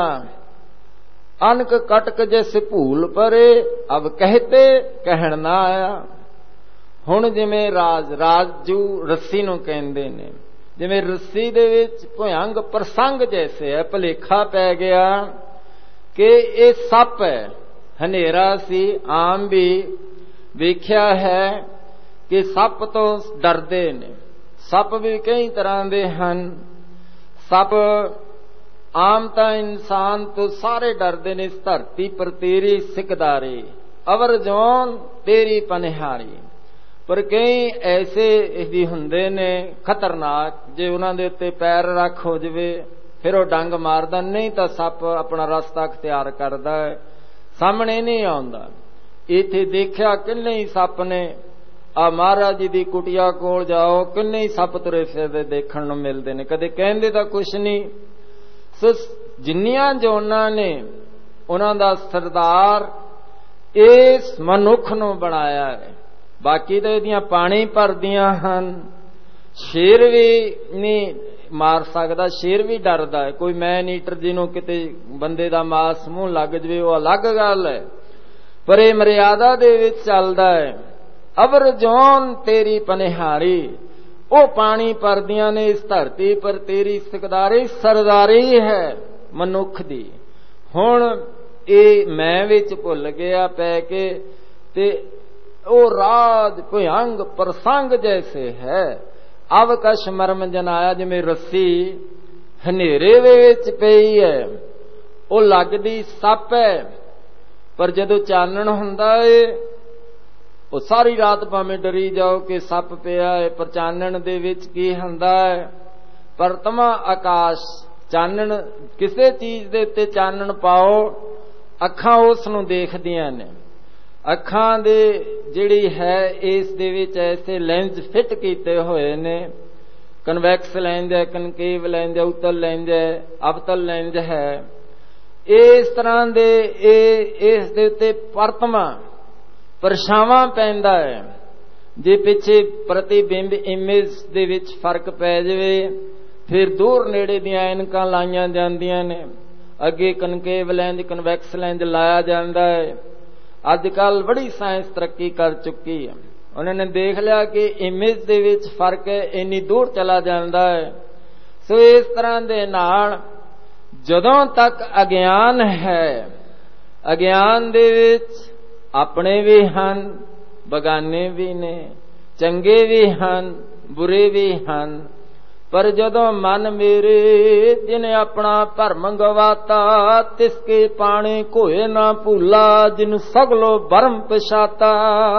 ਅਨਕ ਕਟਕ ਜੈਸੇ ਭੂਲ ਪਰੇ, ਅਬ ਕਹਤੇ ਕਹਿਣ ਨਾ ਆਇਆ। ਹੁਣ ਜਿਵੇਂ ਰਾਜ, ਰਾਜੂ ਰੱਸੀ ਨੂੰ ਕਹਿੰਦੇ ਨੇ, ਜਿਵੇਂ ਰੱਸੀ ਦੇ ਵਿੱਚ ਭਯੰਗ ਪ੍ਰਸੰਗ ਜੈਸੇ ਹੈ, ਭੁਲੇਖਾ ਪੈ ਗਿਆ ਕਿ ਇਹ ਸੱਪ ਹੈ। ਹਨੇਰਾ ਸੀ, ਆਮ ਵੀ ਵੇਖਿਆ ਹੈ ਕਿ ਸੱਪ ਤੋਂ ਡਰਦੇ ਨੇ। ਸੱਪ ਵੀ ਕਈ ਤਰ੍ਹਾਂ ਦੇ ਹਨ। ਸੱਪ ਆਮ ਤਾਂ ਇਨਸਾਨ ਤੋਂ ਸਾਰੇ ਡਰਦੇ ਨੇ। ਇਸ ਧਰਤੀ ਪਰ ਤੇਰੀ ਸਿਕਦਾਰੀ, ਅਵਰ ਜੋਨ ਤੇਰੀ ਪਨਿਹਾਰੀ। ਪਰ ਕਈ ਐਸੇ ਵੀ ਹੁੰਦੇ ਨੇ ਖਤਰਨਾਕ, ਜੇ ਉਹਨਾਂ ਦੇ ਉੱਤੇ ਪੈਰ ਰੱਖ ਹੋ ਜਾਵੇ ਫਿਰ ਉਹ ਡੰਗ ਮਾਰਦਾ, ਨਹੀਂ ਤਾਂ ਸੱਪ ਆਪਣਾ ਰਸਤਾ ਅਖਤਿਆਰ ਕਰਦਾ ਹੈ, ਸਾਹਮਣੇ ਨਹੀਂ ਆਉਂਦਾ। ਇੱਥੇ ਦੇਖਿਆ ਕਿੰਨੇ ਹੀ ਸੱਪ ਨੇ। ਆ ਮਹਾਰਾਜ ਜੀ ਦੀ ਕੁਟੀਆ ਕੋਲ ਜਾਓ, ਕਿੰਨੇ ਹੀ ਸੱਪ ਤੁਰੇ ਫਿਰਦੇ ਦੇਖਣ ਨੂੰ ਮਿਲਦੇ ਨੇ, ਕਦੇ ਕਹਿੰਦੇ ਤਾਂ ਕੁਛ ਨਹੀਂ। ਸੋ ਜਿੰਨੀਆਂ ਜੋਨਾਂ ਨੇ ਉਹਨਾਂ ਦਾ ਸਰਦਾਰ ਇਸ ਮਨੁੱਖ ਨੂੰ ਬਣਾਇਆ ਹੈ। ਬਾਕੀ ਤਾਂ ਇਹਦੀਆਂ ਪਾਣੀ ਭਰਦੀਆਂ ਹਨ। ਸ਼ੇਰ ਵੀ ਨਹੀਂ ਮਾਰ ਸਕਦਾ, ਸ਼ੇਰ ਵੀ ਡਰਦਾ ਹੈ। ਕੋਈ ਮੈਨ ਈਟਰ ਜਿਹਨੂੰ ਕਿਤੇ ਬੰਦੇ ਦਾ ਮਾਸ ਮੂੰਹ ਲੱਗ ਜਵੇ ਉਹ ਅਲੱਗ ਗੱਲ ਹੈ, ਪਰ ਇਹ ਮਰਿਆਦਾ ਦੇ ਵਿੱਚ ਚੱਲਦਾ ਹੈ। ਅਵਰ ਜੋਨ ਤੇਰੀ ਪਨਿਹਾਰੀ, ਉਹ ਪਾਣੀ ਭਰਦੀਆਂ ਨੇ ਇਸ ਧਰਤੀ ਪਰ ਤੇਰੀ ਸਿਕਦਾਰੀ, ਸਰਦਾਰੀ ਹੈ ਮਨੁੱਖ ਦੀ। ਹੁਣ ਇਹ ਮੈਂ ਵਿੱਚ ਭੁੱਲ ਗਿਆ ਪੈ ਕੇ, ਤੇ ਉਹ ਰਾਜ ਭਯੰਗ ਪ੍ਰਸੰਗ ਜੈਸੇ ਹੈ, ਅਵ ਕਛ ਮਰਮ ਜਨਾਇਆ। ਜਿਵੇਂ ਰੱਸੀ ਹਨੇਰੇ ਵਿੱਚ ਪਈ ਹੈ, ਉਹ ਲੱਗਦੀ ਸੱਪ ਹੈ, ਪਰ ਜਦੋਂ ਚਾਨਣ ਹੁੰਦਾ ਏ, ਉਹ ਸਾਰੀ ਰਾਤ ਭਾਵੇਂ ਡਰੀ ਜਾਓ ਕਿ ਸੱਪ ਪਿਆ ਹੈ, ਪਰ ਚਾਨਣ ਦੇ ਵਿੱਚ ਕੀ ਹੁੰਦਾ ਹੈ? ਪਰਤਮਾ ਆਕਾਸ਼। ਚਾਨਣ, ਕਿਸੇ ਚੀਜ਼ ਦੇ ਉੱਤੇ ਚਾਨਣ ਪਾਓ, ਅੱਖਾਂ ਉਸ ਨੂੰ ਦੇਖਦੀਆਂ ਨੇ। ਅੱਖਾਂ ਦੇ ਜਿਹੜੀ ਹੈ ਇਸ ਦੇ ਵਿੱਚ ਐਸੇ ਲੈਂਸ ਫਿੱਟ ਕੀਤੇ ਹੋਏ ਨੇ, ਕਨਵੈਕਸ ਲੈਂਸ ਹੈ, ਕਨਕੇਵ ਲੈਂਸ ਹੈ, ਉਤਲ ਲੈਂਸ ਹੈ, ਅਵਤਲ ਲੈਂਸ ਹੈ। ਇਸ ਤਰ੍ਹਾਂ ਦੇ ਇਹ ਇਸ ਦੇ ਉੱਤੇ ਪਰਤਮਾ ਪਰਛਾਵਾਂ ਪੈਂਦਾ ਹੈ। ਜੇ ਪਿੱਛੇ ਪ੍ਰਤੀਬਿੰਬ ਇਮੇਜ ਦੇ ਵਿੱਚ ਫਰਕ ਪੈ ਜਾਵੇ, ਫਿਰ ਦੂਰ ਨੇੜੇ ਦੀਆਂ ਐਨਕਾਂ ਲਾਈਆਂ ਜਾਂਦੀਆਂ ਨੇ, ਅੱਗੇ ਕਨਕੇਵ ਲੈਂਸ ਕਨਵੈਕਸ ਲੈਂਸ ਲਾਇਆ ਜਾਂਦਾ ਹੈ। ਅੱਜ ਕੱਲ ਬੜੀ ਸਾਇੰਸ ਤਰੱਕੀ ਕਰ ਚੁੱਕੀ ਹੈ। ਉਹਨਾਂ ਨੇ ਦੇਖ ਲਿਆ ਕਿ ਇਮੇਜ ਦੇ ਵਿੱਚ ਫਰਕ ਹੈ, ਇੰਨੀ ਦੂਰ ਚਲਾ ਜਾਂਦਾ ਹੈ। ਸੋ ਇਸ ਤਰ੍ਹਾਂ ਦੇ ਨਾਲ ਜਦੋਂ ਤੱਕ ਅਗਿਆਨ ਹੈ, ਅਗਿਆਨ ਦੇ ਵਿੱਚ ਆਪਣੇ ਵੀ ਹਨ, ਬਗਾਨੇ ਵੀ ਨੇ, ਚੰਗੇ ਵੀ ਹਨ, ਬੁਰੇ ਵੀ ਹਨ। ਪਰ ਜਦੋਂ ਮਨ ਮੇਰੇ ਜਿਨੇ ਆਪਣਾ ਭਰਮ ਗਵਾਤਾ, ਤਿਸਕੇ ਪਾਣੀ ਕੋਏ ਨਾ ਭੂਲਾ, ਜਿਨ ਸਗਲੋ ਭਰਮ ਪਛਾਤਾ।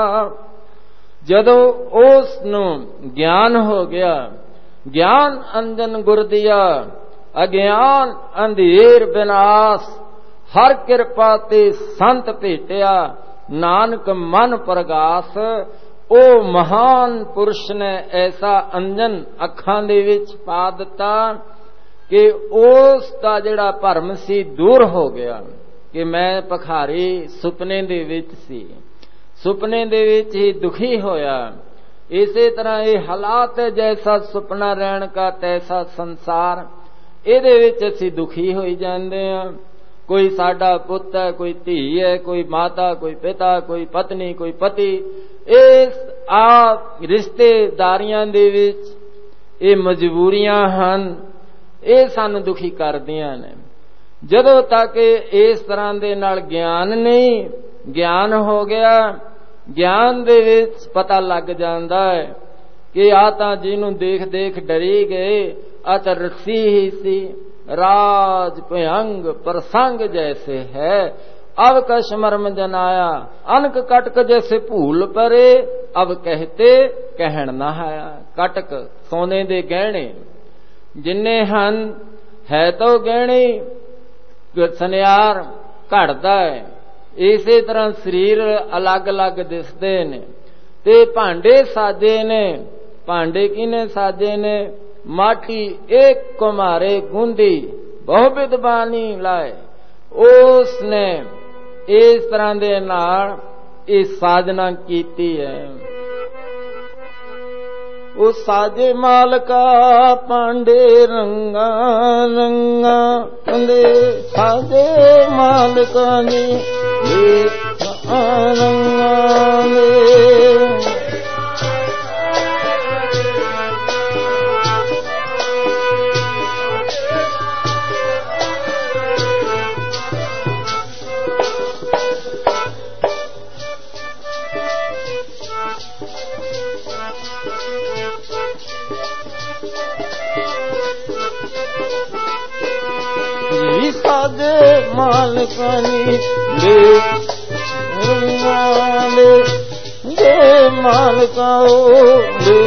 ਜਦੋਂ ਉਸ ਨੂੰ ਗਿਆਨ ਹੋ ਗਿਆ, ਗਿਆਨ ਅੰਜਨ ਗੁਰ ਦਿਆ, ਅਗਿਆਨ ਅੰਧੇਰ ਬਿਨਾਸ਼, ਹਰ ਕਿਰਪਾ ਤੇ ਸੰਤ ਭੇਟਿਆ, ਨਾਨਕ ਮਨ ਪ੍ਰਗਾਸ। ਉਹ ਮਹਾਨ ਪੁਰਸ਼ ਨੇ ਐਸਾ ਅੰਜਨ ਅੱਖਾਂ ਦੇ ਵਿੱਚ ਪਾ ਦਿੱਤਾ ਕਿ ਉਸ ਦਾ ਜਿਹੜਾ ਭਰਮ ਸੀ ਦੂਰ ਹੋ ਗਿਆ। ਕਿ ਮੈਂ ਭਿਖਾਰੀ ਸੁਪਨੇ ਦੇ ਵਿੱਚ ਸੀ, ਸੁਪਨੇ ਦੇ ਵਿੱਚ ਹੀ ਦੁਖੀ ਹੋਇਆ, ਇਸੇ ਤਰ੍ਹਾਂ ਇਹ ਹਾਲਾਤ ਹੈ, ਜੈਸਾ ਸੁਪਨਾ ਰਹਿਣ ਕਾ ਤੈਸਾ ਸੰਸਾਰ। ਇਹਦੇ ਵਿੱਚ ਅਸੀਂ ਦੁਖੀ ਹੋਈ ਜਾਂਦੇ ਹਾਂ। ਕੋਈ ਸਾਡਾ ਪੁੱਤ ਹੈ, ਕੋਈ ਧੀ ਹੈ, ਕੋਈ ਮਾਤਾ, ਕੋਈ ਪਿਤਾ, ਕੋਈ ਪਤਨੀ, ਕੋਈ ਪਤੀ। ਇਸ ਆ ਰਿਸ਼ਤੇਦਾਰੀਆਂ ਦੇ ਵਿੱਚ ਇਹ ਮਜਬੂਰੀਆਂ ਹਨ, ਇਹ ਸਾਨੂੰ ਦੁਖੀ ਕਰਦੀਆਂ ਨੇ। ਜਦੋਂ ਤੱਕ ਇਸ ਤਰ੍ਹਾਂ ਦੇ ਨਾਲ ਗਿਆਨ ਨਹੀਂ, ਗਿਆਨ ਹੋ ਗਿਆ, ਗਿਆਨ ਦੇ ਵਿੱਚ ਪਤਾ ਲੱਗ ਜਾਂਦਾ ਹੈ ਕਿ ਆ ਤਾਂ ਜਿਹਨੂੰ ਦੇਖ ਦੇਖ ਡਰੀ ਗਏ, ਆ ਤਾਂ ਰੱਸੀ ਹੀ ਸੀ। ਰਾਜ ਭਯੰਗ ਪ੍ਰਸੰਗ ਜੈਸੇ ਹੈ, अब कश मर्म जनाया, अनक कटक जैसे भूल परे, अब कहते कहण ना आया। कटक सोने दे गहने जिन्ने हन है तो गहने सनियार घटदा है। इसे तरह शरीर अलग अलग दिसदे ने ते भांडे साजे ने। भांडे किने साजे ने? माटी एक कुम्हारे गुंदी बहु विद्वानी लाए। उसने इस तरह दे नाल ये साधना कीती है। उस साजे मालका पांडे रंगा रंगा दे साजे मालका ने रंगा दे। साजे मालकानी ले ले दे मालका ले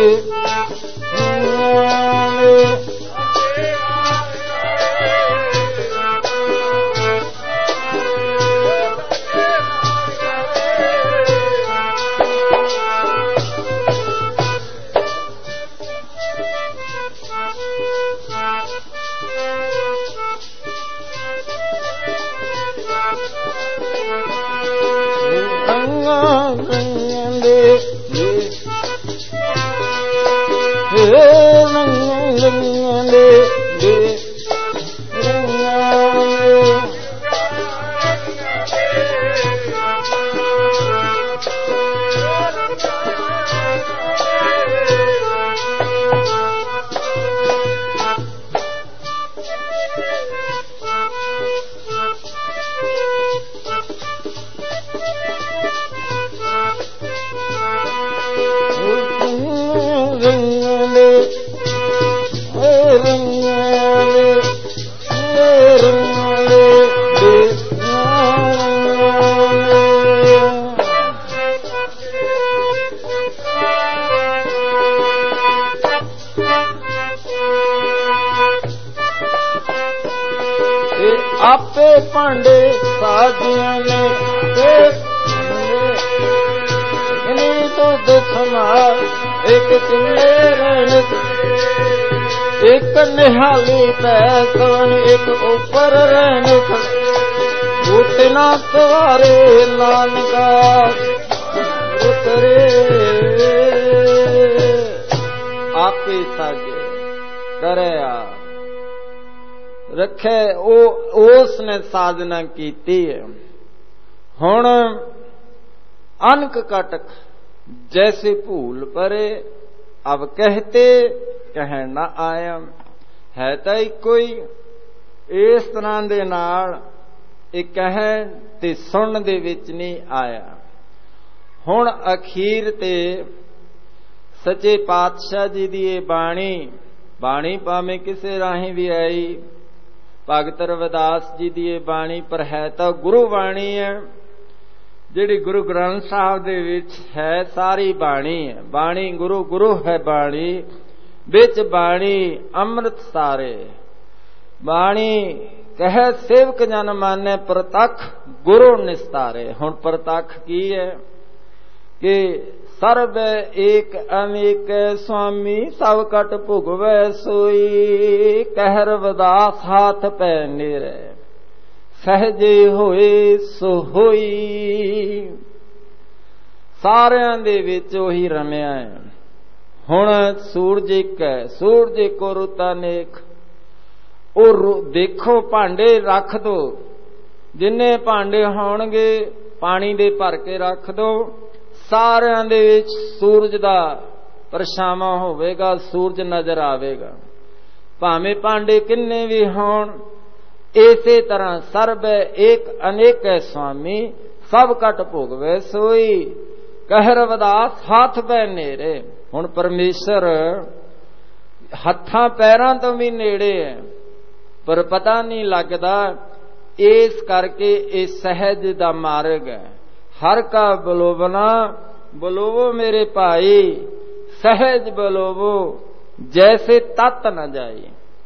ले आपे भांडे साजिया ने तो दुखना एक चिल्ले एक निहाली पैसन एक ऊपर रहने उतना सवारे नानका उतरे। आपे साजे करे रखे उसने साधना कीती है। हुण अनक कटक जैसे भूल परे, अब कहते कहण ना आया। है तो इको ही, इस तरह दे नाल एक कहण ते सुन दे विच नहीं आया। हुण अखीर ते सच्चे पातशाह जी दी बाणी बाणी भावें किसे राही भी आई, भगत रविदास जी दी बाणी पर है तो गुरु बाणी है, जिहड़ी गुरु ग्रंथ साहब दे विच है सारी बाणी है। बाणी गुरु गुरु है बाणी बिच बाणी अमृत सारे। बाणी कह सेवक जन माने प्रतख गुरु निस्तारे। हुण प्रतख की है कि सर्व एक अनेक स्वामी सब कट भुगवै सोई, कह रविदास हाथ पै नेरे सहजे होए सो होई। सारियां दे विच ओही रमिया है। हुण सूरज एक है, सूरज एको रुत अनेक। ओ देखो भांडे रख दो, जिन्ने भांडे होणगे पानी दे भर के रख दो, सारियां दे विच सूरज दा परछावां होवेगा, सूरज नजर आवेगा। भावें भांडे किन्ने भी होण, इसे तरह सर्ब एक अनेक है स्वामी, सब कट भोगवे सोई, कहर वदास हाथ पै नेरे। हुण परमेश्वर हत्थां पैरां तो भी नेड़े है, पर पता नहीं लगदा। इस करके ये सहज दा मार्ग है। हर का बलोवना बलोवो मेरे भाई, सहज बलोवो जैसे तत न जाई।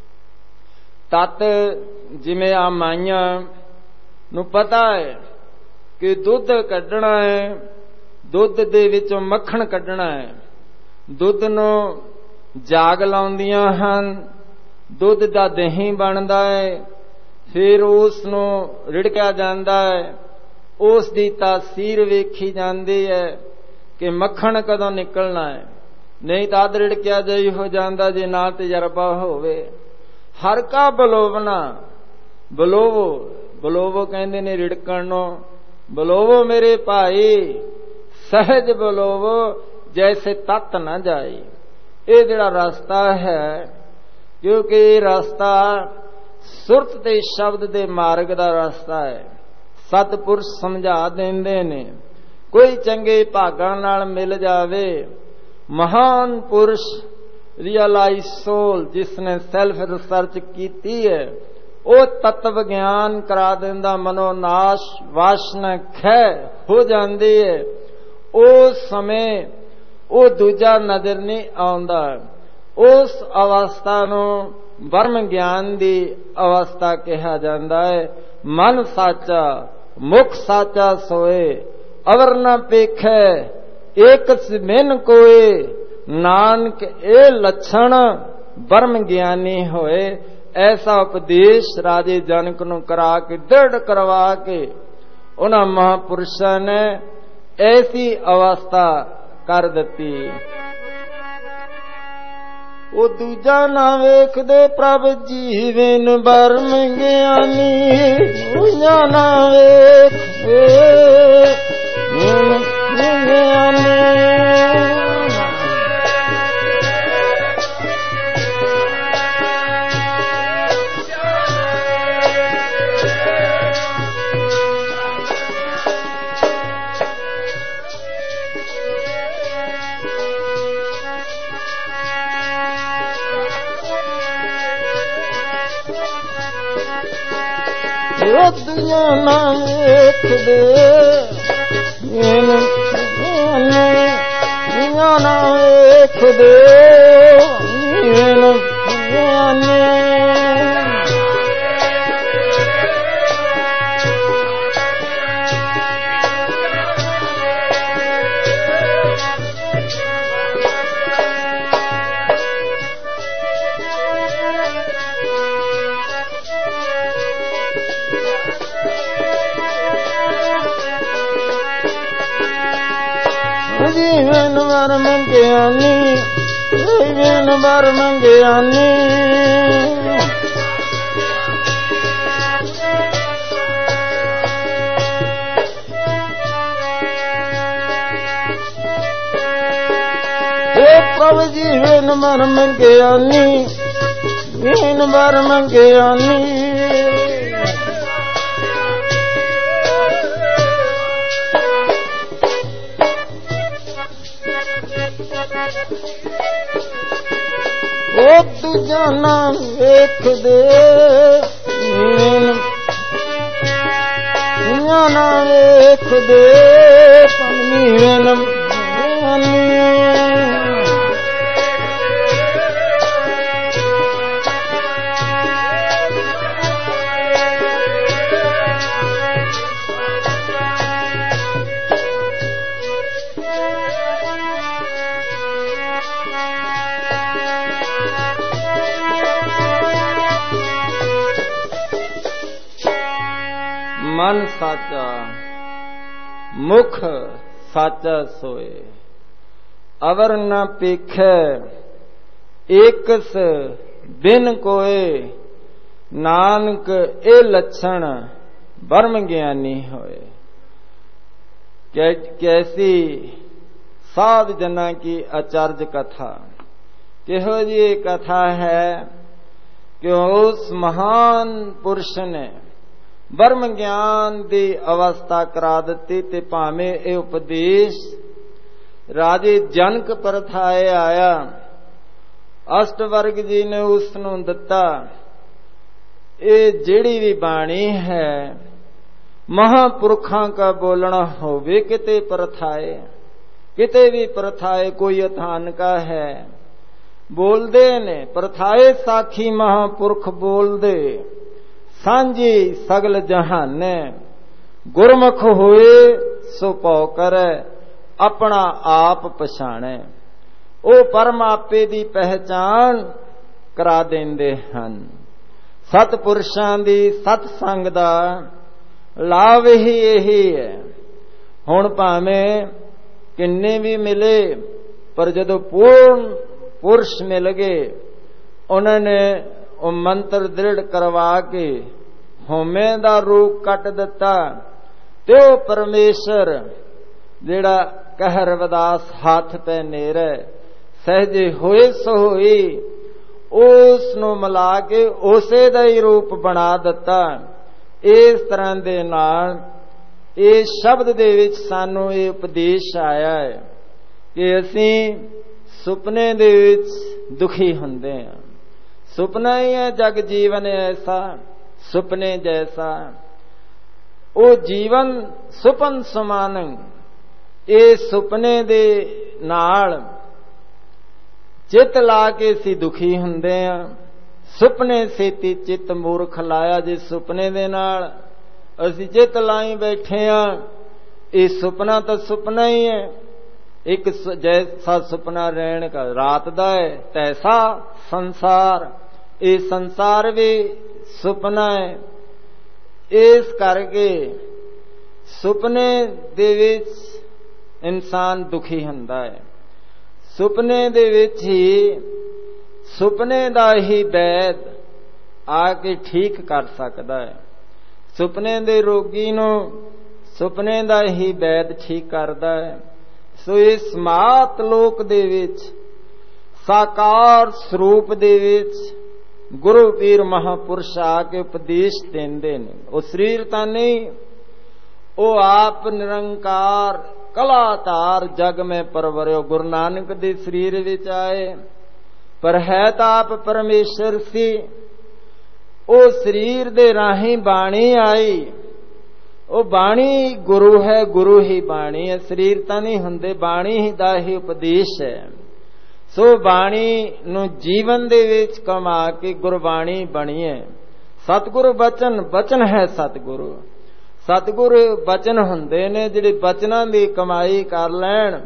तत जिमें आ माइयां नूं पता है कि दुध कढ़ना है, दुध दे विचों मक्खण कढ़ना है, दुध नूं जाग लाउंदियां हन, दुध दा दही बनदा है, फिर उस नूं रिड़किया जांदा है, उस दी तासीर वेखी जांदी है कि मक्खण कदों निकलना है, नहीं तां अध रिड़किया जाई हो जांदा जे ना तजर्बा होवे। हर का बलोवना बलोवो, बलोवो कहंदे ने रिड़कण नूं, बलोवो मेरे भाई सहज बलोवो जैसे तत न जाए। ये जिहड़ा रास्ता है, क्योंकि ये रास्ता सुरत ते शब्द दे मार्ग दा रास्ता है। सतपुरुष समझा देंदे ने, कोई चंगे भागां नाल मिल जावे, महान पुरुष रियलाइज सोल जिसने सेल्फ रिसर्च कीती है, वो तत्व ज्ञान करा देंदा, मनोनाश वासना खै हो जाती है। उस समय वो दूजा नजर नहीं आउंदा, उस अवस्था नूं ब्रह्म ज्ञान दी अवस्था कहा जाता है। मन साचा मुख साचा सोए, अवर न पेखै एक सिमिन कोए, नानक ए लक्षण ब्रह्म ज्ञानी होए। ऐसा उपदेश राजे जनक नूं करा के दृढ़ करवा के उन्हां महापुरुषां ने ऐसी अवस्था कर दी। ओ दूजा ना वेखदे प्रभ जीवन ब्रह्म ज्ञानी, दूजा ना वेखदे ज्ञानी। दुनिया ना वेखदे दुनिया ना वेखदे जीवन ब्रह्म ज्ञानी, जीवन ब्रह्म ज्ञानी। हे प्रभु जीवन ब्रह्म ज्ञानी, जीवन ब्रह्म ज्ञानी। ओ दूजा ना वेखदे दूजा ना वेखदे जीवन मन साचा मुख साचा सोए, अवर न पेखै एकस बिन कोय, नानक ए लक्षण ब्रह्म ज्ञानी होए। कैसी साध जना की आचार्य कथा, किहो जी कथा है कि उस महान पुरुष ने ब्रह्म ज्ञान की अवस्था करा दी ते भावें ये उपदेश राजे जनक परथाए आया। अष्टवर्ग जी ने उसनों दिता। ये जिहड़ी भी बाणी है महापुरखों का बोलना होवे किते परथाए, किते भी परथाए कोई अथान का है बोलदे ने। परथाए साखी महापुरख बोलदे, सांझी सगल जहाने। गुरमुख होए सो पौ करे, अपना आप पछाणे। ओ परम आपे दी पहचान करा देंदे हन। सतपुरुषां दी सतसंग दा लाभ ही यही है। हुण भावें किन्ने भी मिले, पर जदों पूर्ण पुरुष मिल गए, उन्होंने वो मंत्र दृढ़ करवा के होमे दा रूप कट दिता। ते ओ परमेश्वर जिहड़ा कहर वदास हाथ पे नेरे, सहजे होए सो होई, उस नूं मिला के उसे दा ही रूप बना दिता। इस तरह दे नाल इस शब्द दे विच सानू ये उपदेश आया है कि असीं सुपने दे विच दुखी हुंदे हां। सुपना ही है जग जीवन ऐसा सुपने जैसा। वो जीवन सुपन समान। ये सुपने दे नाल चित ला के असीं दुखी हुंदे हां। सुपने सेती चित मूर्ख लाया। जे सुपने दे नाल असीं चित लाई बैठे हां, ये सुपना तो सुपना ही है। एक जैसा सुपना रहने का रात दा है, तैसा संसार। ये संसार भी सुपना है। इस करके सुपने दे विच इंसान दुखी हुंदा है। सुपने दे विच ही सुपने दा ही वैद आके ठीक कर सकदा है। सुपने दे रोगी नूं सुपने दा ही वैद ठीक करदा है। सो इस मात लोक दे विच साकार स्वरूप दे विच गुरु पीर महापुरुष आके उपदेश देंदे ने। वो शरीर तां नहीं, वो आप निरंकार कलातार जग में परवरियो। गुरु नानक दे शरीर विच आए, पर है तां आप परमेश्वर सी। ओ शरीर दे राही बाणी आई। ओ बाणी गुरु है, गुरु ही बाणी है। शरीर तां नहीं हुंदे, बाणी ही दा ही उपदेश है। सो बाणी नूं जीवन दे विच कमा के गुरबाणी बणीए। सतगुरु बचन, बचन है सतगुरु। सतगुरु बचन हुंदे ने जिहड़े बचनां दी कमाई कर लैण,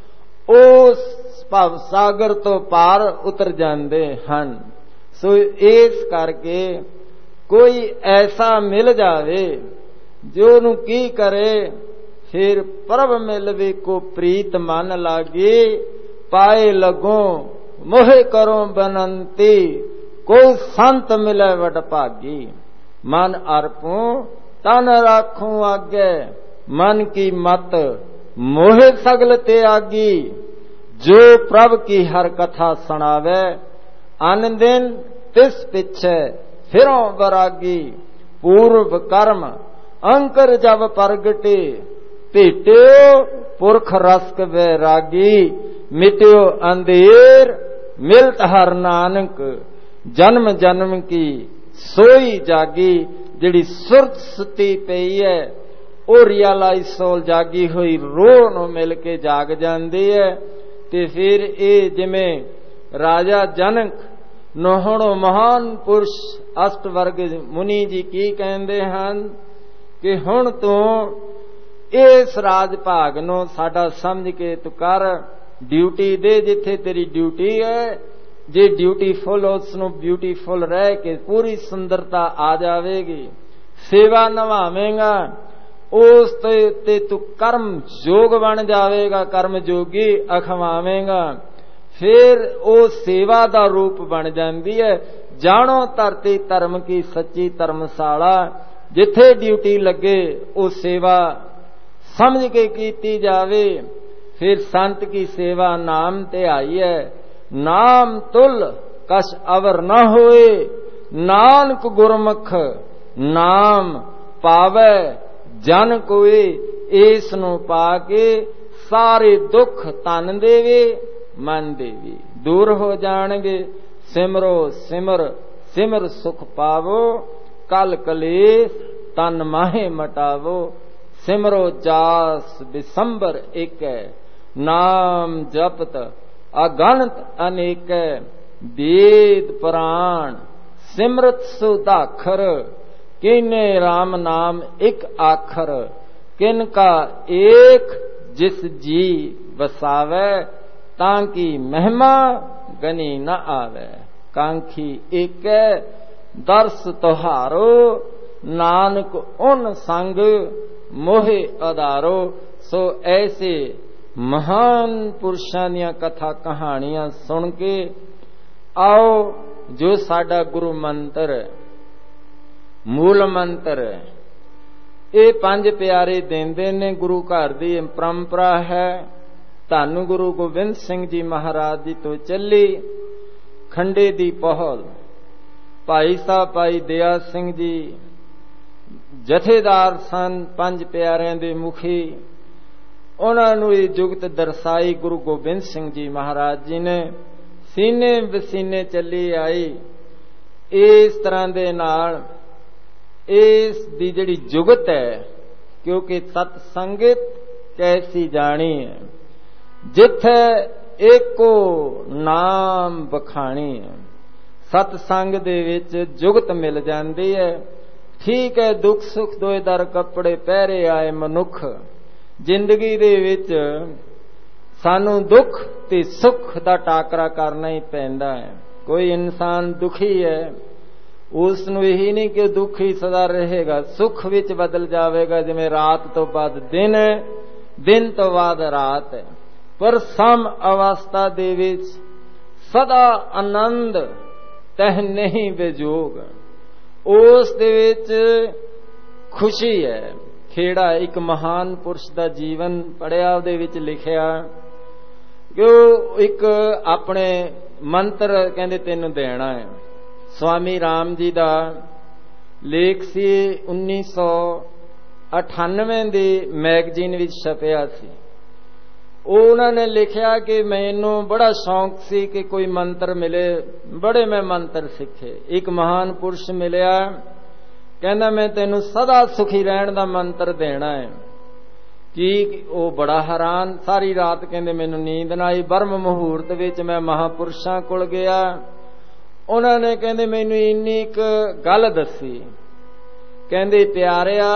उस भव सागर तो पार उतर जांदे हन। सो इस करके कोई ऐसा मिल जावे जो नूं की करे, फिर प्रभ मिलवे को प्रीत मन लागे। पाए लगो मोहे करो बनंती, कोई संत मिले वड भागी। मन अर्पूं तन राखूं आगे, मन की मत मोहे सगल त्यागी। जो प्रभ की हर कथा सुनावे, अन दिन तिस पिछे फिरों वरागी। पूर्व कर्म अंकर जब प्रगटे, भेट्यो पुरख रसक वैरागी। मिट्यो अंधेर मिलत हर नानक, जन्म जन्म की सोई जागी। जिहड़ी सुरत सुती पई है, ओ रियलाइज सोल जागी हुई रोह नूं मिल के जाग जांदी है। ते फिर ये जिमें राजा जनक नोहणो महान पुरुष अष्टवर्ग मुनि जी की कहंदे हन कि हुण तू इस राज भाग नूं साडा समझ के तू कर, ड्यूटी दे जिथे तेरी ड्यूटी है। जे ड्यूटीफुल उसनूं ब्यूटीफुल रह के पूरी सुंदरता आ जाएगी। सेवा निभावेगा, ਉਸ ਤੇ ਤੂੰ ਕਰਮ ਯੋਗ ਬਣ ਜਾਵੇਗਾ, ਕਰਮ ਜੋਗੀ ਅਖਵਾਵੇਂਗਾ। ਫਿਰ ਉਹ ਸੇਵਾ ਦਾ ਰੂਪ ਬਣ ਜਾਂਦੀ ਹੈ। ਜਾਣੋ ਧਰਤੀ ਧਰਮ ਕੀ ਸੱਚੀ ਧਰਮਸ਼ਾਲਾ, ਜਿੱਥੇ ਡਿਊਟੀ ਲੱਗੇ ਉਹ ਸੇਵਾ ਸਮਝ ਕੇ ਕੀਤੀ ਜਾਵੇ। ਫਿਰ ਸੰਤ ਕੀ ਸੇਵਾ ਨਾਮ ਤੇ ਆਈ ਹੈ, ਨਾਮ ਤੁਲ ਕਛ ਅਵਰ ਨਾ ਹੋਏ, ਨਾਨਕ ਗੁਰਮੁਖ ਨਾਮ ਪਾਵੈ ਜਨ ਕੋਏ। ਇਸ ਨੂੰ ਪਾ ਕੇ ਸਾਰੇ ਦੁੱਖ ਤਨ ਦੇਵੇ ਮਨ ਦੇਵੀ ਦੂਰ ਹੋ ਜਾਣਗੇ। ਸਿਮਰੋ ਸਿਮਰ ਸਿਮਰ ਸੁਖ ਪਾਵੋ, ਕਲ ਕਲੇਸ਼ ਤਨ ਮਾਹੇ ਮਟਾਵੋ। ਸਿਮਰੋ ਜਾਸ ਬਿਸੰਬਰ ਏਕੈ, ਨਾਮ ਜਪਤ ਅਗਣਤ ਅਨੇਕੈ। वेद पुराण सिमरत सुधाखर, किने राम नाम एक आखर। किनका एक जिस जी वसावे, ताकि महिमा गनी न आवे। कांखी एक दर्श तुहारो, नानक उन संग मोहे अदारो। सो ऐसे महान पुरुषां ਦੀਆਂ कथा कहानियां सुन के आओ, जो साडा गुरु मंत्र मूल मंत्र ये पंज प्यारे देंदे ने, गुरु घर दी परंपरा है। धन गुरु गोबिंद सिंह जी महाराज जी तो चली खंडे दी पहल, भाई साहब भाई दया सिंह जी जथेदार सन, पंज प्यारिਆਂ ਦੇ मुखी। ਉਹਨਾਂ ਨੂੰ ਇਹ ਜੁਗਤ ਦਰਸਾਈ ਗੁਰੂ ਗੋਬਿੰਦ ਸਿੰਘ ਜੀ ਮਹਾਰਾਜ ਜੀ ਨੇ, ਸੀਨੇ ਵਸੀਨੇ ਚੱਲੀ ਆਈ। ਇਸ ਤਰ੍ਹਾਂ ਦੇ ਨਾਲ ਇਸ ਦੀ ਜਿਹੜੀ ਜੁਗਤ ਹੈ, ਕਿਉਂਕਿ ਸਤ ਸੰਗਤ ਕੈਸੀ ਜਾਣੀ ਹੈ, ਜਿੱਥੇ ਏਕੋ ਨਾਮ ਬਖਾਣੀ ਹੈ। ਸਤ ਸੰਗ ਦੇ ਵਿੱਚ ਜੁਗਤ ਮਿਲ ਜਾਂਦੀ ਹੈ। ਠੀਕ ਹੈ, ਦੁੱਖ ਸੁੱਖ ਦੋਏ ਦਰ ਕੱਪੜੇ ਪਹਿਰੇ ਆਏ ਮਨੁੱਖ। ਜ਼ਿੰਦਗੀ ਦੇ ਵਿੱਚ ਸਾਨੂੰ ਦੁੱਖ ਤੇ ਸੁੱਖ ਦਾ ਟਾਕਰਾ ਕਰਨਾ ਹੀ ਪੈਂਦਾ ਹੈ। ਕੋਈ ਇਨਸਾਨ ਦੁਖੀ ਹੈ, ਉਸ ਨੂੰ ਇਹੀ ਨਹੀਂ ਕਿ ਦੁਖੀ ਸਦਾ ਰਹੇਗਾ, ਸੁੱਖ ਵਿੱਚ ਬਦਲ ਜਾਵੇਗਾ। ਜਿਵੇਂ ਰਾਤ ਤੋਂ ਬਾਅਦ ਦਿਨ ਹੈ, ਦਿਨ ਤੋਂ ਬਾਅਦ ਰਾਤ ਹੈ, ਪਰ ਸਮ ਅਵਸਥਾ ਦੇ ਵਿੱਚ ਸਦਾ ਆਨੰਦ ਤਹ ਨਹੀਂ ਵਿਜੋਗ। ਉਸ ਦੇ ਵਿੱਚ ਖੁਸ਼ੀ ਹੈ। ਖੇੜਾ ਇੱਕ ਮਹਾਨ ਪੁਰਸ਼ ਦਾ ਜੀਵਨ ਪੜਿਆ, ਉਹਦੇ ਵਿੱਚ ਲਿਖਿਆ ਕਿ ਉਹ ਇੱਕ ਆਪਣੇ ਮੰਤਰ ਕਹਿੰਦੇ ਤੈਨੂੰ ਦੇਣਾ ਹੈ। ਸਵਾਮੀ ਰਾਮ ਜੀ ਦਾ ਲੇਖ ਸੀ, ਉੱਨੀ ਸੌ ਅਠਾਨਵੇਂ ਦੇ ਮੈਗਜ਼ੀਨ ਵਿੱਚ ਛਪਿਆ ਸੀ। ਉਹਨਾਂ ਨੇ ਲਿਖਿਆ ਕਿ ਮੈਨੂੰ ਬੜਾ ਸ਼ੌਂਕ ਸੀ ਕਿ ਕੋਈ ਮੰਤਰ ਮਿਲੇ, ਬੜੇ ਮੈਂ ਮੰਤਰ ਸਿੱਖੇ। ਇੱਕ ਮਹਾਨ ਪੁਰਸ਼ ਮਿਲਿਆ, ਕਹਿੰਦਾ ਮੈਂ ਤੈਨੂੰ ਸਦਾ ਸੁਖੀ ਰਹਿਣ ਦਾ ਮੰਤਰ ਦੇਣਾ ਹੈ। ਕੀ ਉਹ ਬੜਾ ਹੈਰਾਨ, ਸਾਰੀ ਰਾਤ ਕਹਿੰਦੇ ਮੈਨੂੰ ਨੀਂਦ ਨਾ ਆਈ। ਬਰਮ ਮੁਹੂਰਤ ਵਿੱਚ ਮੈਂ ਮਹਾਪੁਰਸ਼ਾਂ ਕੋਲ ਗਿਆ। ਉਹਨਾਂ ਨੇ ਕਹਿੰਦੇ ਮੈਨੂੰ ਇੰਨੀ ਇੱਕ ਗੱਲ ਦੱਸੀ, ਕਹਿੰਦੇ ਪਿਆਰਿਆ,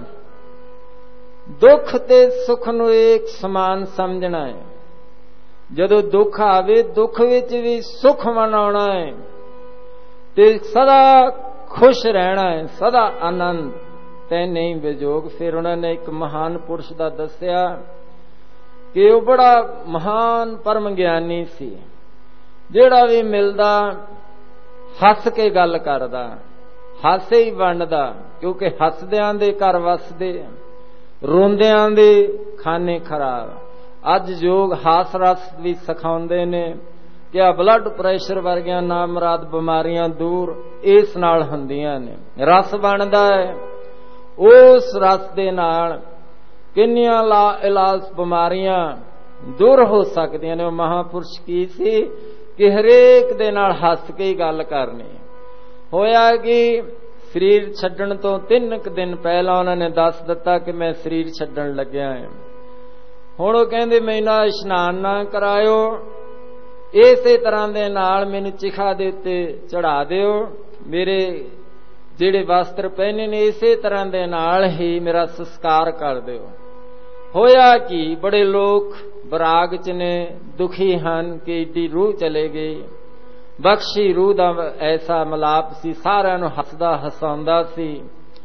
ਦੁੱਖ ਤੇ ਸੁੱਖ ਨੂੰ ਇੱਕ ਸਮਾਨ ਸਮਝਣਾ ਹੈ। ਜਦੋਂ ਦੁੱਖ ਆਵੇ, ਦੁੱਖ ਵਿੱਚ ਵੀ ਸੁੱਖ ਮਨਾਉਣਾ ਹੈ ਤੇ ਸਦਾ ਖੁਸ਼ ਰਹਿਣਾ ਹੈ, ਸਦਾ ਆਨੰਦ ਤੈ ਨਹੀਂ ਵਿਜੋਗ। ਫਿਰ ਉਹਨਾਂ ਨੇ ਇੱਕ ਮਹਾਨ ਪੁਰਸ਼ ਦਾ ਦੱਸਿਆ ਕਿ ਉਹ ਬੜਾ ਮਹਾਨ ਪਰਮ ਗਿਆਨੀ ਸੀ, ਜਿਹੜਾ ਵੀ ਮਿਲਦਾ ਹੱਸ ਕੇ ਗੱਲ ਕਰਦਾ, ਹਾਸੇ ਹੀ ਵੰਡਦਾ, ਕਿਉਂਕਿ ਹੱਸਦਿਆਂ ਦੇ ਘਰ ਵਸਦੇ, ਰੋਂਦਿਆਂ ਦੇ ਖਾਨੇ ਖਰਾਬ। ਅੱਜ ਯੋਗ ਹਾਸ ਰਸ ਵੀ ਸਿਖਾਉਂਦੇ ਨੇ ਕਿ ਆ ਬਲੱਡ ਪ੍ਰੈਸ਼ਰ ਵਰਗੀਆਂ ਨਾਮਰਾਦ ਬਿਮਾਰੀਆਂ ਦੂਰ ਇਸ ਨਾਲ ਹੁੰਦੀਆਂ ਨੇ। ਰਸ ਬਣਦਾ ਹੈ, ਉਸ ਰਸ ਦੇ ਨਾਲ ਕਿੰਨੀਆਂ ਲਾ ਇਲਾਜ ਬਿਮਾਰੀਆਂ ਦੂਰ ਹੋ ਸਕਦੀਆਂ ਨੇ। ਉਹ ਮਹਾਪੁਰਸ਼ ਕੀ ਸੀ ਕਿ ਹਰੇਕ ਦੇ ਨਾਲ ਹੱਸ ਕੇ ਹੀ ਗੱਲ ਕਰਨੀ। ਹੋਇਆ ਕਿ ਸਰੀਰ ਛੱਡਣ ਤੋਂ ਤਿੰਨ ਕੁ ਦਿਨ ਪਹਿਲਾਂ ਉਹਨਾਂ ਨੇ ਦੱਸ ਦਿੱਤਾ ਕਿ ਮੈਂ ਸਰੀਰ ਛੱਡਣ ਲੱਗਿਆ ਹਾਂ। ਹੁਣ ਉਹ ਕਹਿੰਦੇ ਮੈਨੂੰ ਇਸ਼ਨਾਨ ਨਾ ਕਰਾਇਓ, ਇਸੇ ਤਰ੍ਹਾਂ ਦੇ ਨਾਲ ਮੈਨੂੰ ਚਿਖਾ ਦੇ ਉੱਤੇ ਚੜਾ ਦਿਓ, ਮੇਰੇ ਜਿਹੜੇ ਵਸਤਰ ਪਹਿਨੇ ਨੇ ਇਸੇ ਤਰ੍ਹਾਂ ਦੇ ਨਾਲ ਹੀ ਮੇਰਾ ਸੰਸਕਾਰ ਕਰ ਦਿਓ। ਹੋਇਆ ਕਿ ਬੜੇ ਲੋਕ ਬਰਾਗ ਚ ਨੇ, ਦੁਖੀ ਹਨ ਕਿ ਏਡੀ ਰੂਹ ਚਲੇ ਗਈ। ਬਖਸ਼ੀ ਰੂਹ ਦਾ ਐਸਾ ਮਲਾਪ ਸੀ, ਸਾਰਿਆਂ ਨੂੰ ਹੱਸਦਾ ਹਸਾਉਂਦਾ ਸੀ।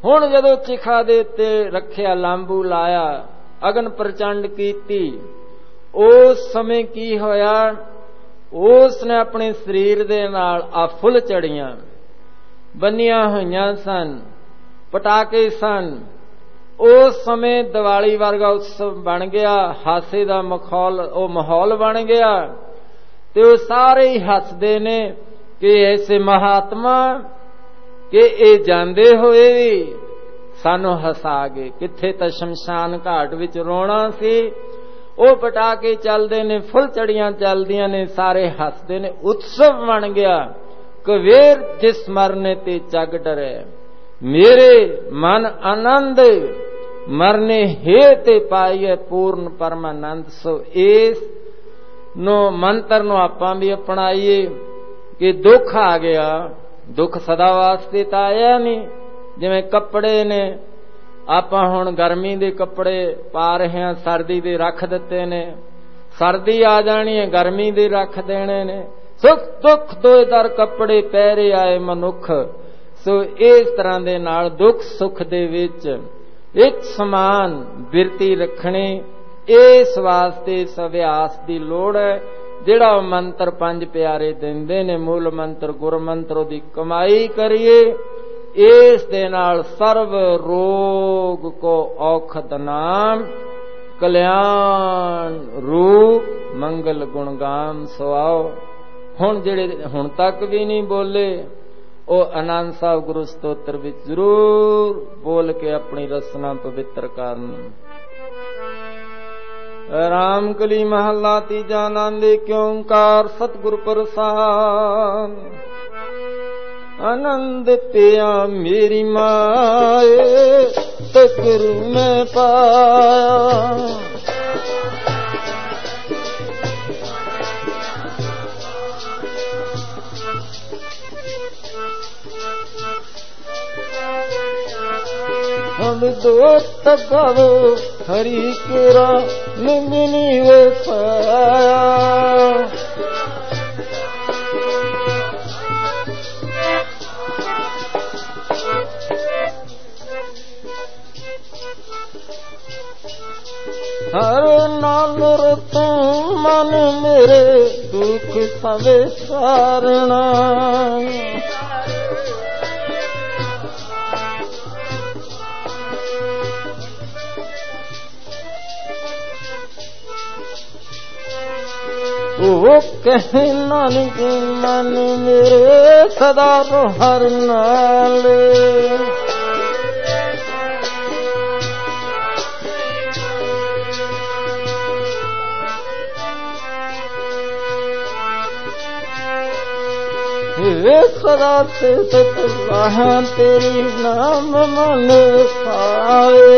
ਹੁਣ ਜਦੋਂ ਚਿਖਾ ਦੇ ਉੱਤੇ ਰੱਖਿਆ, ਲਾਂਬੂ ਲਾਇਆ, ਅਗਨ ਪ੍ਰਚੰਡ ਕੀਤੀ, ਉਸ ਸਮੇਂ ਕੀ ਹੋਇਆ? ਉਸ ਨੇ ਆਪਣੇ ਸਰੀਰ ਦੇ ਨਾਲ ਆ ਫੁੱਲ ਚੜੀਆਂ ਬੰਨੀਆਂ ਹੋਈਆਂ ਸਨ, ਪਟਾਕੇ ਸਨ। ਉਸ ਸਮੇਂ ਦੀਵਾਲੀ ਵਰਗਾ ਉਤਸਵ ਬਣ ਗਿਆ, ਹਾਸੇ ਦਾ ਮਾਹੌਲ, ਉਹ ਮਾਹੌਲ ਬਣ ਗਿਆ। ਤੇ ਉਹ ਸਾਰੇ ਹੀ ਹੱਸਦੇ ਨੇ ਕਿ ਐਸੇ ਮਹਾਤਮਾ ਕਿ ਇਹ ਜਾਂਦੇ ਹੋਏ ਵੀ ਸਾਨੂੰ ਹਸਾ ਗਏ। ਕਿੱਥੇ ਤਾਂ ਸ਼ਮਸ਼ਾਨ ਘਾਟ ਵਿੱਚ ਰੋਣਾ ਸੀ, ਉਹ ਪਟਾਕੇ ਚੱਲਦੇ ਨੇ, ਫੁੱਲ ਚੜੀਆਂ ਚੱਲਦੀਆਂ ਨੇ, ਸਾਰੇ ਹੱਸਦੇ ਨੇ, ਉਤਸਵ ਬਣ ਗਿਆ। ਕਵੇਰ ਜਿਸ ਮਰਨੇ ਤੇ ਜਗ ਡਰੇ, ਮੇਰੇ ਮਨ ਆਨੰਦ ਮਰਨੇ ਹੈ ਤੇ ਪਾਈਏ ਪੂਰਨ ਪਰਮਾਨੰਦ। ਸੋ ਇਸ ਨੂੰ ਮੰਤਰ ਨੂੰ ਆਪਾਂ ਵੀ ਅਪਣਾਈਏ ਕਿ ਦੁੱਖ ਆ ਗਿਆ, ਦੁੱਖ ਸਦਾ ਵਾਸਤੇ ਤਾਂ ਆਇਆ ਨਹੀਂ। ਜਿਵੇਂ ਕੱਪੜੇ ਨੇ, ਆਪਾਂ ਹੁਣ ਗਰਮੀ ਦੇ ਕੱਪੜੇ ਪਾ ਰਹੇ ਹਾਂ, ਸਰਦੀ ਦੇ ਰੱਖ ਦਿੱਤੇ ਨੇ, ਸਰਦੀ ਆ ਜਾਣੀ ਹੈ, ਗਰਮੀ ਦੇ ਰੱਖ ਦੇਣੇ ਨੇ। ਸੁਖ ਦੁੱਖ ਦੋਏ ਦਰ ਕੱਪੜੇ ਪਹਿਰੇ ਆਏ ਮਨੁੱਖ। ਸੋ ਇਸ ਤਰ੍ਹਾਂ ਦੇ ਨਾਲ ਦੁੱਖ ਸੁੱਖ ਦੇ ਵਿੱਚ ਇੱਕ ਸਮਾਨ ਬਿਰਤੀ ਰੱਖਣੀ, ਇਸ ਵਾਸਤੇ ਇਸ ਅਭਿਆਸ ਦੀ ਲੋੜ ਹੈ। ਜਿਹੜਾ ਮੰਤਰ ਪੰਜ ਪਿਆਰੇ ਦਿੰਦੇ ਨੇ, ਮੂਲ ਮੰਤਰ ਗੁਰ ਮੰਤਰ, ਉਹਦੀ ਕਮਾਈ ਕਰੀਏ। ਇਸ ਦੇ ਨਾਲ ਸਰਵ ਰੋਗ ਕੋ ਔਖਦ ਨਾਮ, ਕਲਿਆਣ ਰੂਪ ਮੰਗਲ ਗੁਣਗਾਮ ਸੁਆਓ। ਹੁਣ ਜਿਹੜੇ ਹੁਣ ਤੱਕ ਵੀ ਨਹੀਂ ਬੋਲੇ, ਉਹ ਆਨੰਦ ਸਾਹਿਬ ਗੁਰੂ ਸਤੋਤਰ ਵਿੱਚ ਜ਼ਰੂਰ ਬੋਲ ਕੇ ਆਪਣੀ ਰਸਨਾ ਪਵਿੱਤਰ ਕਰਨ। ਰਾਮ ਕਲੀ ਮਹੱਲਾ ਤੀਜਾ। ਆਨੰਦ ਏਕ ਓੰਕਾਰ ਸਤਿਗੁਰ ਪ੍ਰਸਾਦਿ, ਆਨੰਦ ਪਿਆ ਮੇਰੀ ਮਾਏ ਤੇ ਗੁਰੂ ਮੈਂ ਪਾਇਆ। हम दोस्त गवो हरि केरा निमिनी वसाया। हर नाल रतों मन मेरे दुख सवे सारना। वो कहे नानक मन मेरे सदा हर नाल। वे सदा से सतलाह तेरी नाम मन पावे।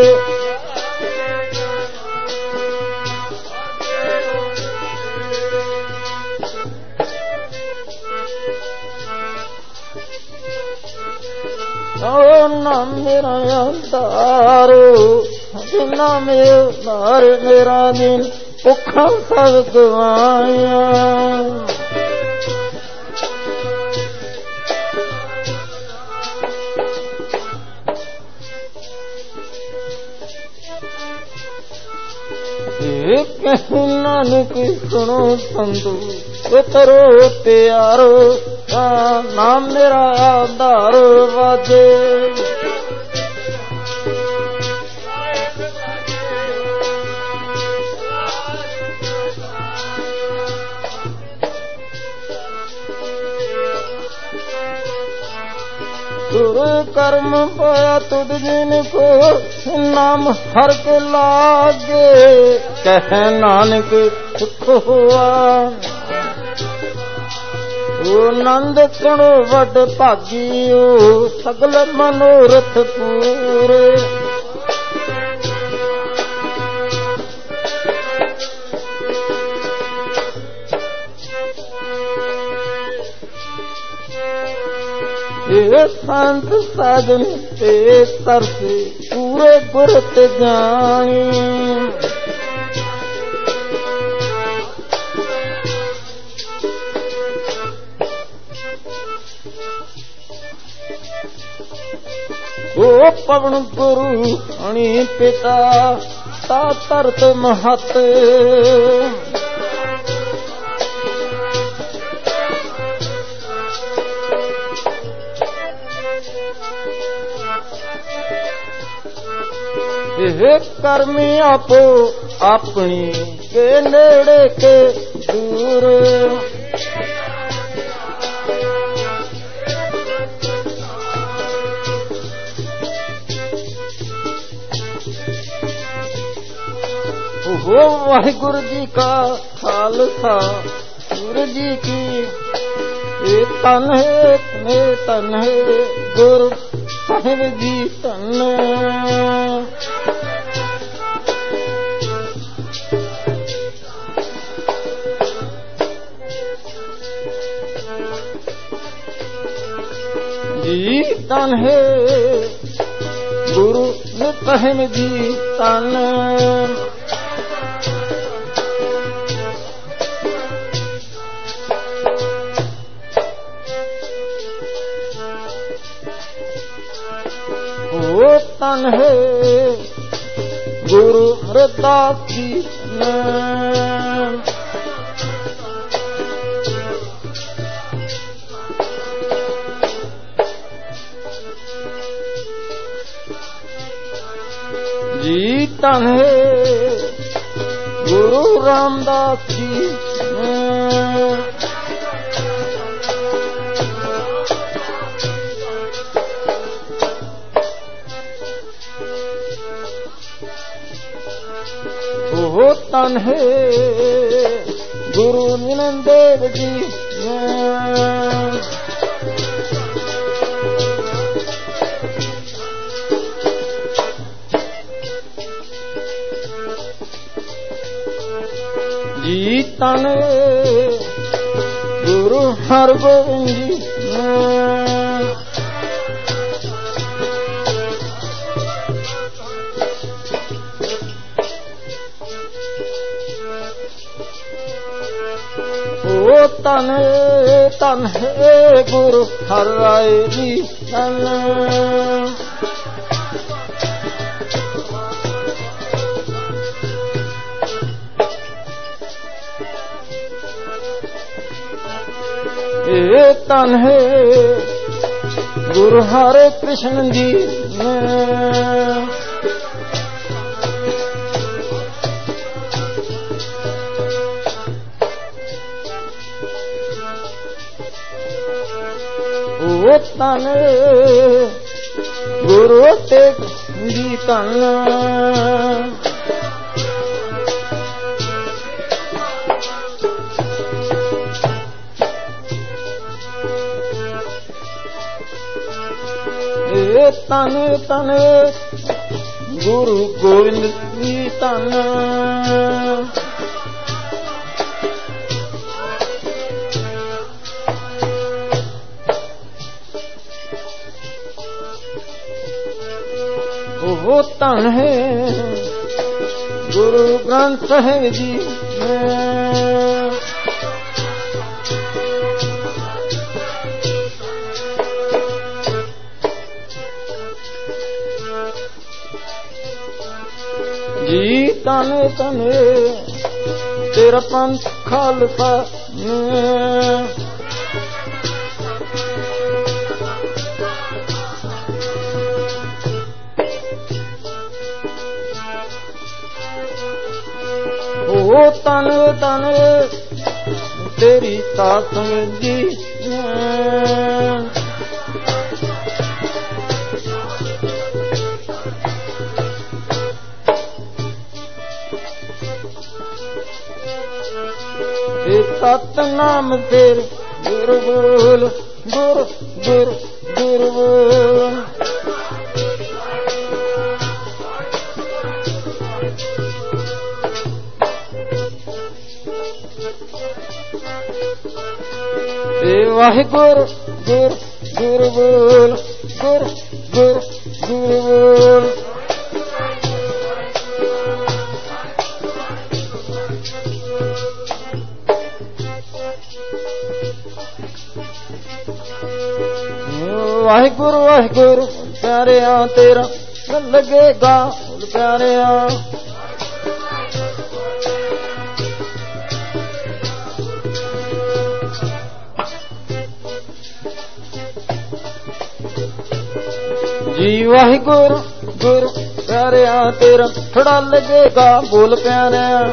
नाम मेरा दारो नाम मार मेरा दिन भुखा सब गवाया। नानक सुनो संतु उतरो प्यारो, नाम मेरा आधार वाजे। गुरु कर्म पाया तुद जिन को, नाम हर के लागे। कह नानक सुख हुआ, ओ नंद कणो वड भागियो, सगल मनोरथ पूरे। ये संत साधन ते तरसे पूरे गुरत जानी। ਓ ਪਵਨ ਗੁਰੂ ਅਣੀ ਪਿਤਾ ਤਾ ਧਰਤ ਮਹਤ ਇਹ ਕਰਮੀ ਆਪੋ ਆਪਣੀ ਕੇ ਨੇੜੇ ਕੇ ਦੂਰ ਉਹ ਵਾਹਿਗੁਰੂ ਜੀ ਕਾ ਖਾਲਸਾ ਗੁਰੂ ਜੀ ਕੀ ਇਹ ਤਨ ਹੈ ਮੇ ਤਨ ਹੈ ਗੁਰੂ ਸਾਹਿਬ ਜੀ ਤਨ ਜੀ ਤਨ ਹੈ ਗੁਰੂ ਸਾਹਿਬ ਜੀ ਤਨ ਉਹ ਤਨ ਹੈ ਗੁਰੂ ਅਮਰਦਾਸ ਜੀ ਨਾਮ ਜੀ ਤਨ ਹੈ ਗੁਰੂ ਰਾਮਦਾਸ ਜੀ ਨਾਮ ਉਹ ਤਨ ਹੈ ਗੁਰੂ ਨਾਨਕ ਦੇਵ ਜੀ ਜੀ ਤਨ ਗੁਰੂ ਹਰਗੋਬਿੰਦ ਜੀ ਉਹ ਤਨ ਤਨ ਹੈ ਗੁਰੂ ਹਰਿ ਰਾਏ ਜੀ ਤਨ ਇਹ ਤਨ ਹੈ ਗੁਰੂ ਹਰਿ ਕ੍ਰਿਸ਼ਨ ਜੀ ਉਹ ਤਨ ਗੁਰੂ ਤੇਗ ਜੀ ਤਨ ਇਹ ਤਨ ਤਨ ਗੁਰੂ ਗੋਬਿੰਦ ਜੀ ਤਨ ਉਹ ਤਨ ਹੈ ਗੁਰੂ ਗ੍ਰੰਥ ਸਾਹਿਬ ਜੀ ਜੀ ਤਨ ਤਨ ਤੇਰਾ ਪੰਥ ਖਾਲਸਾ ਉਹ ਤਨ ਤਨ ਤੇਰੀ ਸਾਧ ਸੰਗਤ ਜੀ ਸਤਨਾਮ ਤੇਰੇ ਗੁਰੂ ਬੋਲ ਗੁਰ ਗੁਰ ਗੁਰ ਬੋਲ ਵਾਹਿਗੁਰੂ ਗੁਰ ਗੁਰ ਬੋਲ ਗੁਰ ਗੁਰ ਗੁਰ ਬੋਲ Oh ਵਾਹਿਗੁਰੂ ਵਾਹਿਗੁਰੂ ਪਿਆਰਿਆਂ ਤੇਰਾ ਮਨ ਲੱਗੇਗਾ ਪਿਆਰਿਆਂ। ਜੀ ਵਾਹਿਗੁਰੂ ਗੁਰੂ ਪਿਆਰਿਆਂ ਤੇਰਾ ਥੋੜਾ ਲੱਗੇਗਾ ਬੋਲ ਪਿਆਰਿਆਂ।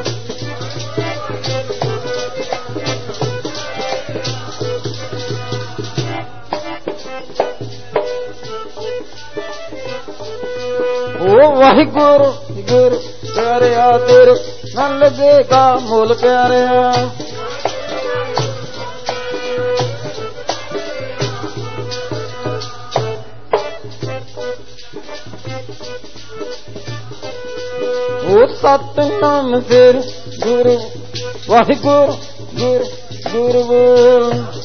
ਓ ਵਾਹਿਗੁਰੂ ਗੁਰੂ ਪਿਆਰਿਆਂ ਤੇਰੇ ਨਾਲ ਲੱਗੇਗਾ ਮੁੱਲ ਪਿਆਰਿਆਂ। ਓ ਸਤਿਨਾਮ ਫਿਰ ਗੁਰੂ ਵਾਹਿਗੁਰੂ ਗੁਰੂ ਗੁਰੂ ਬੋਲ।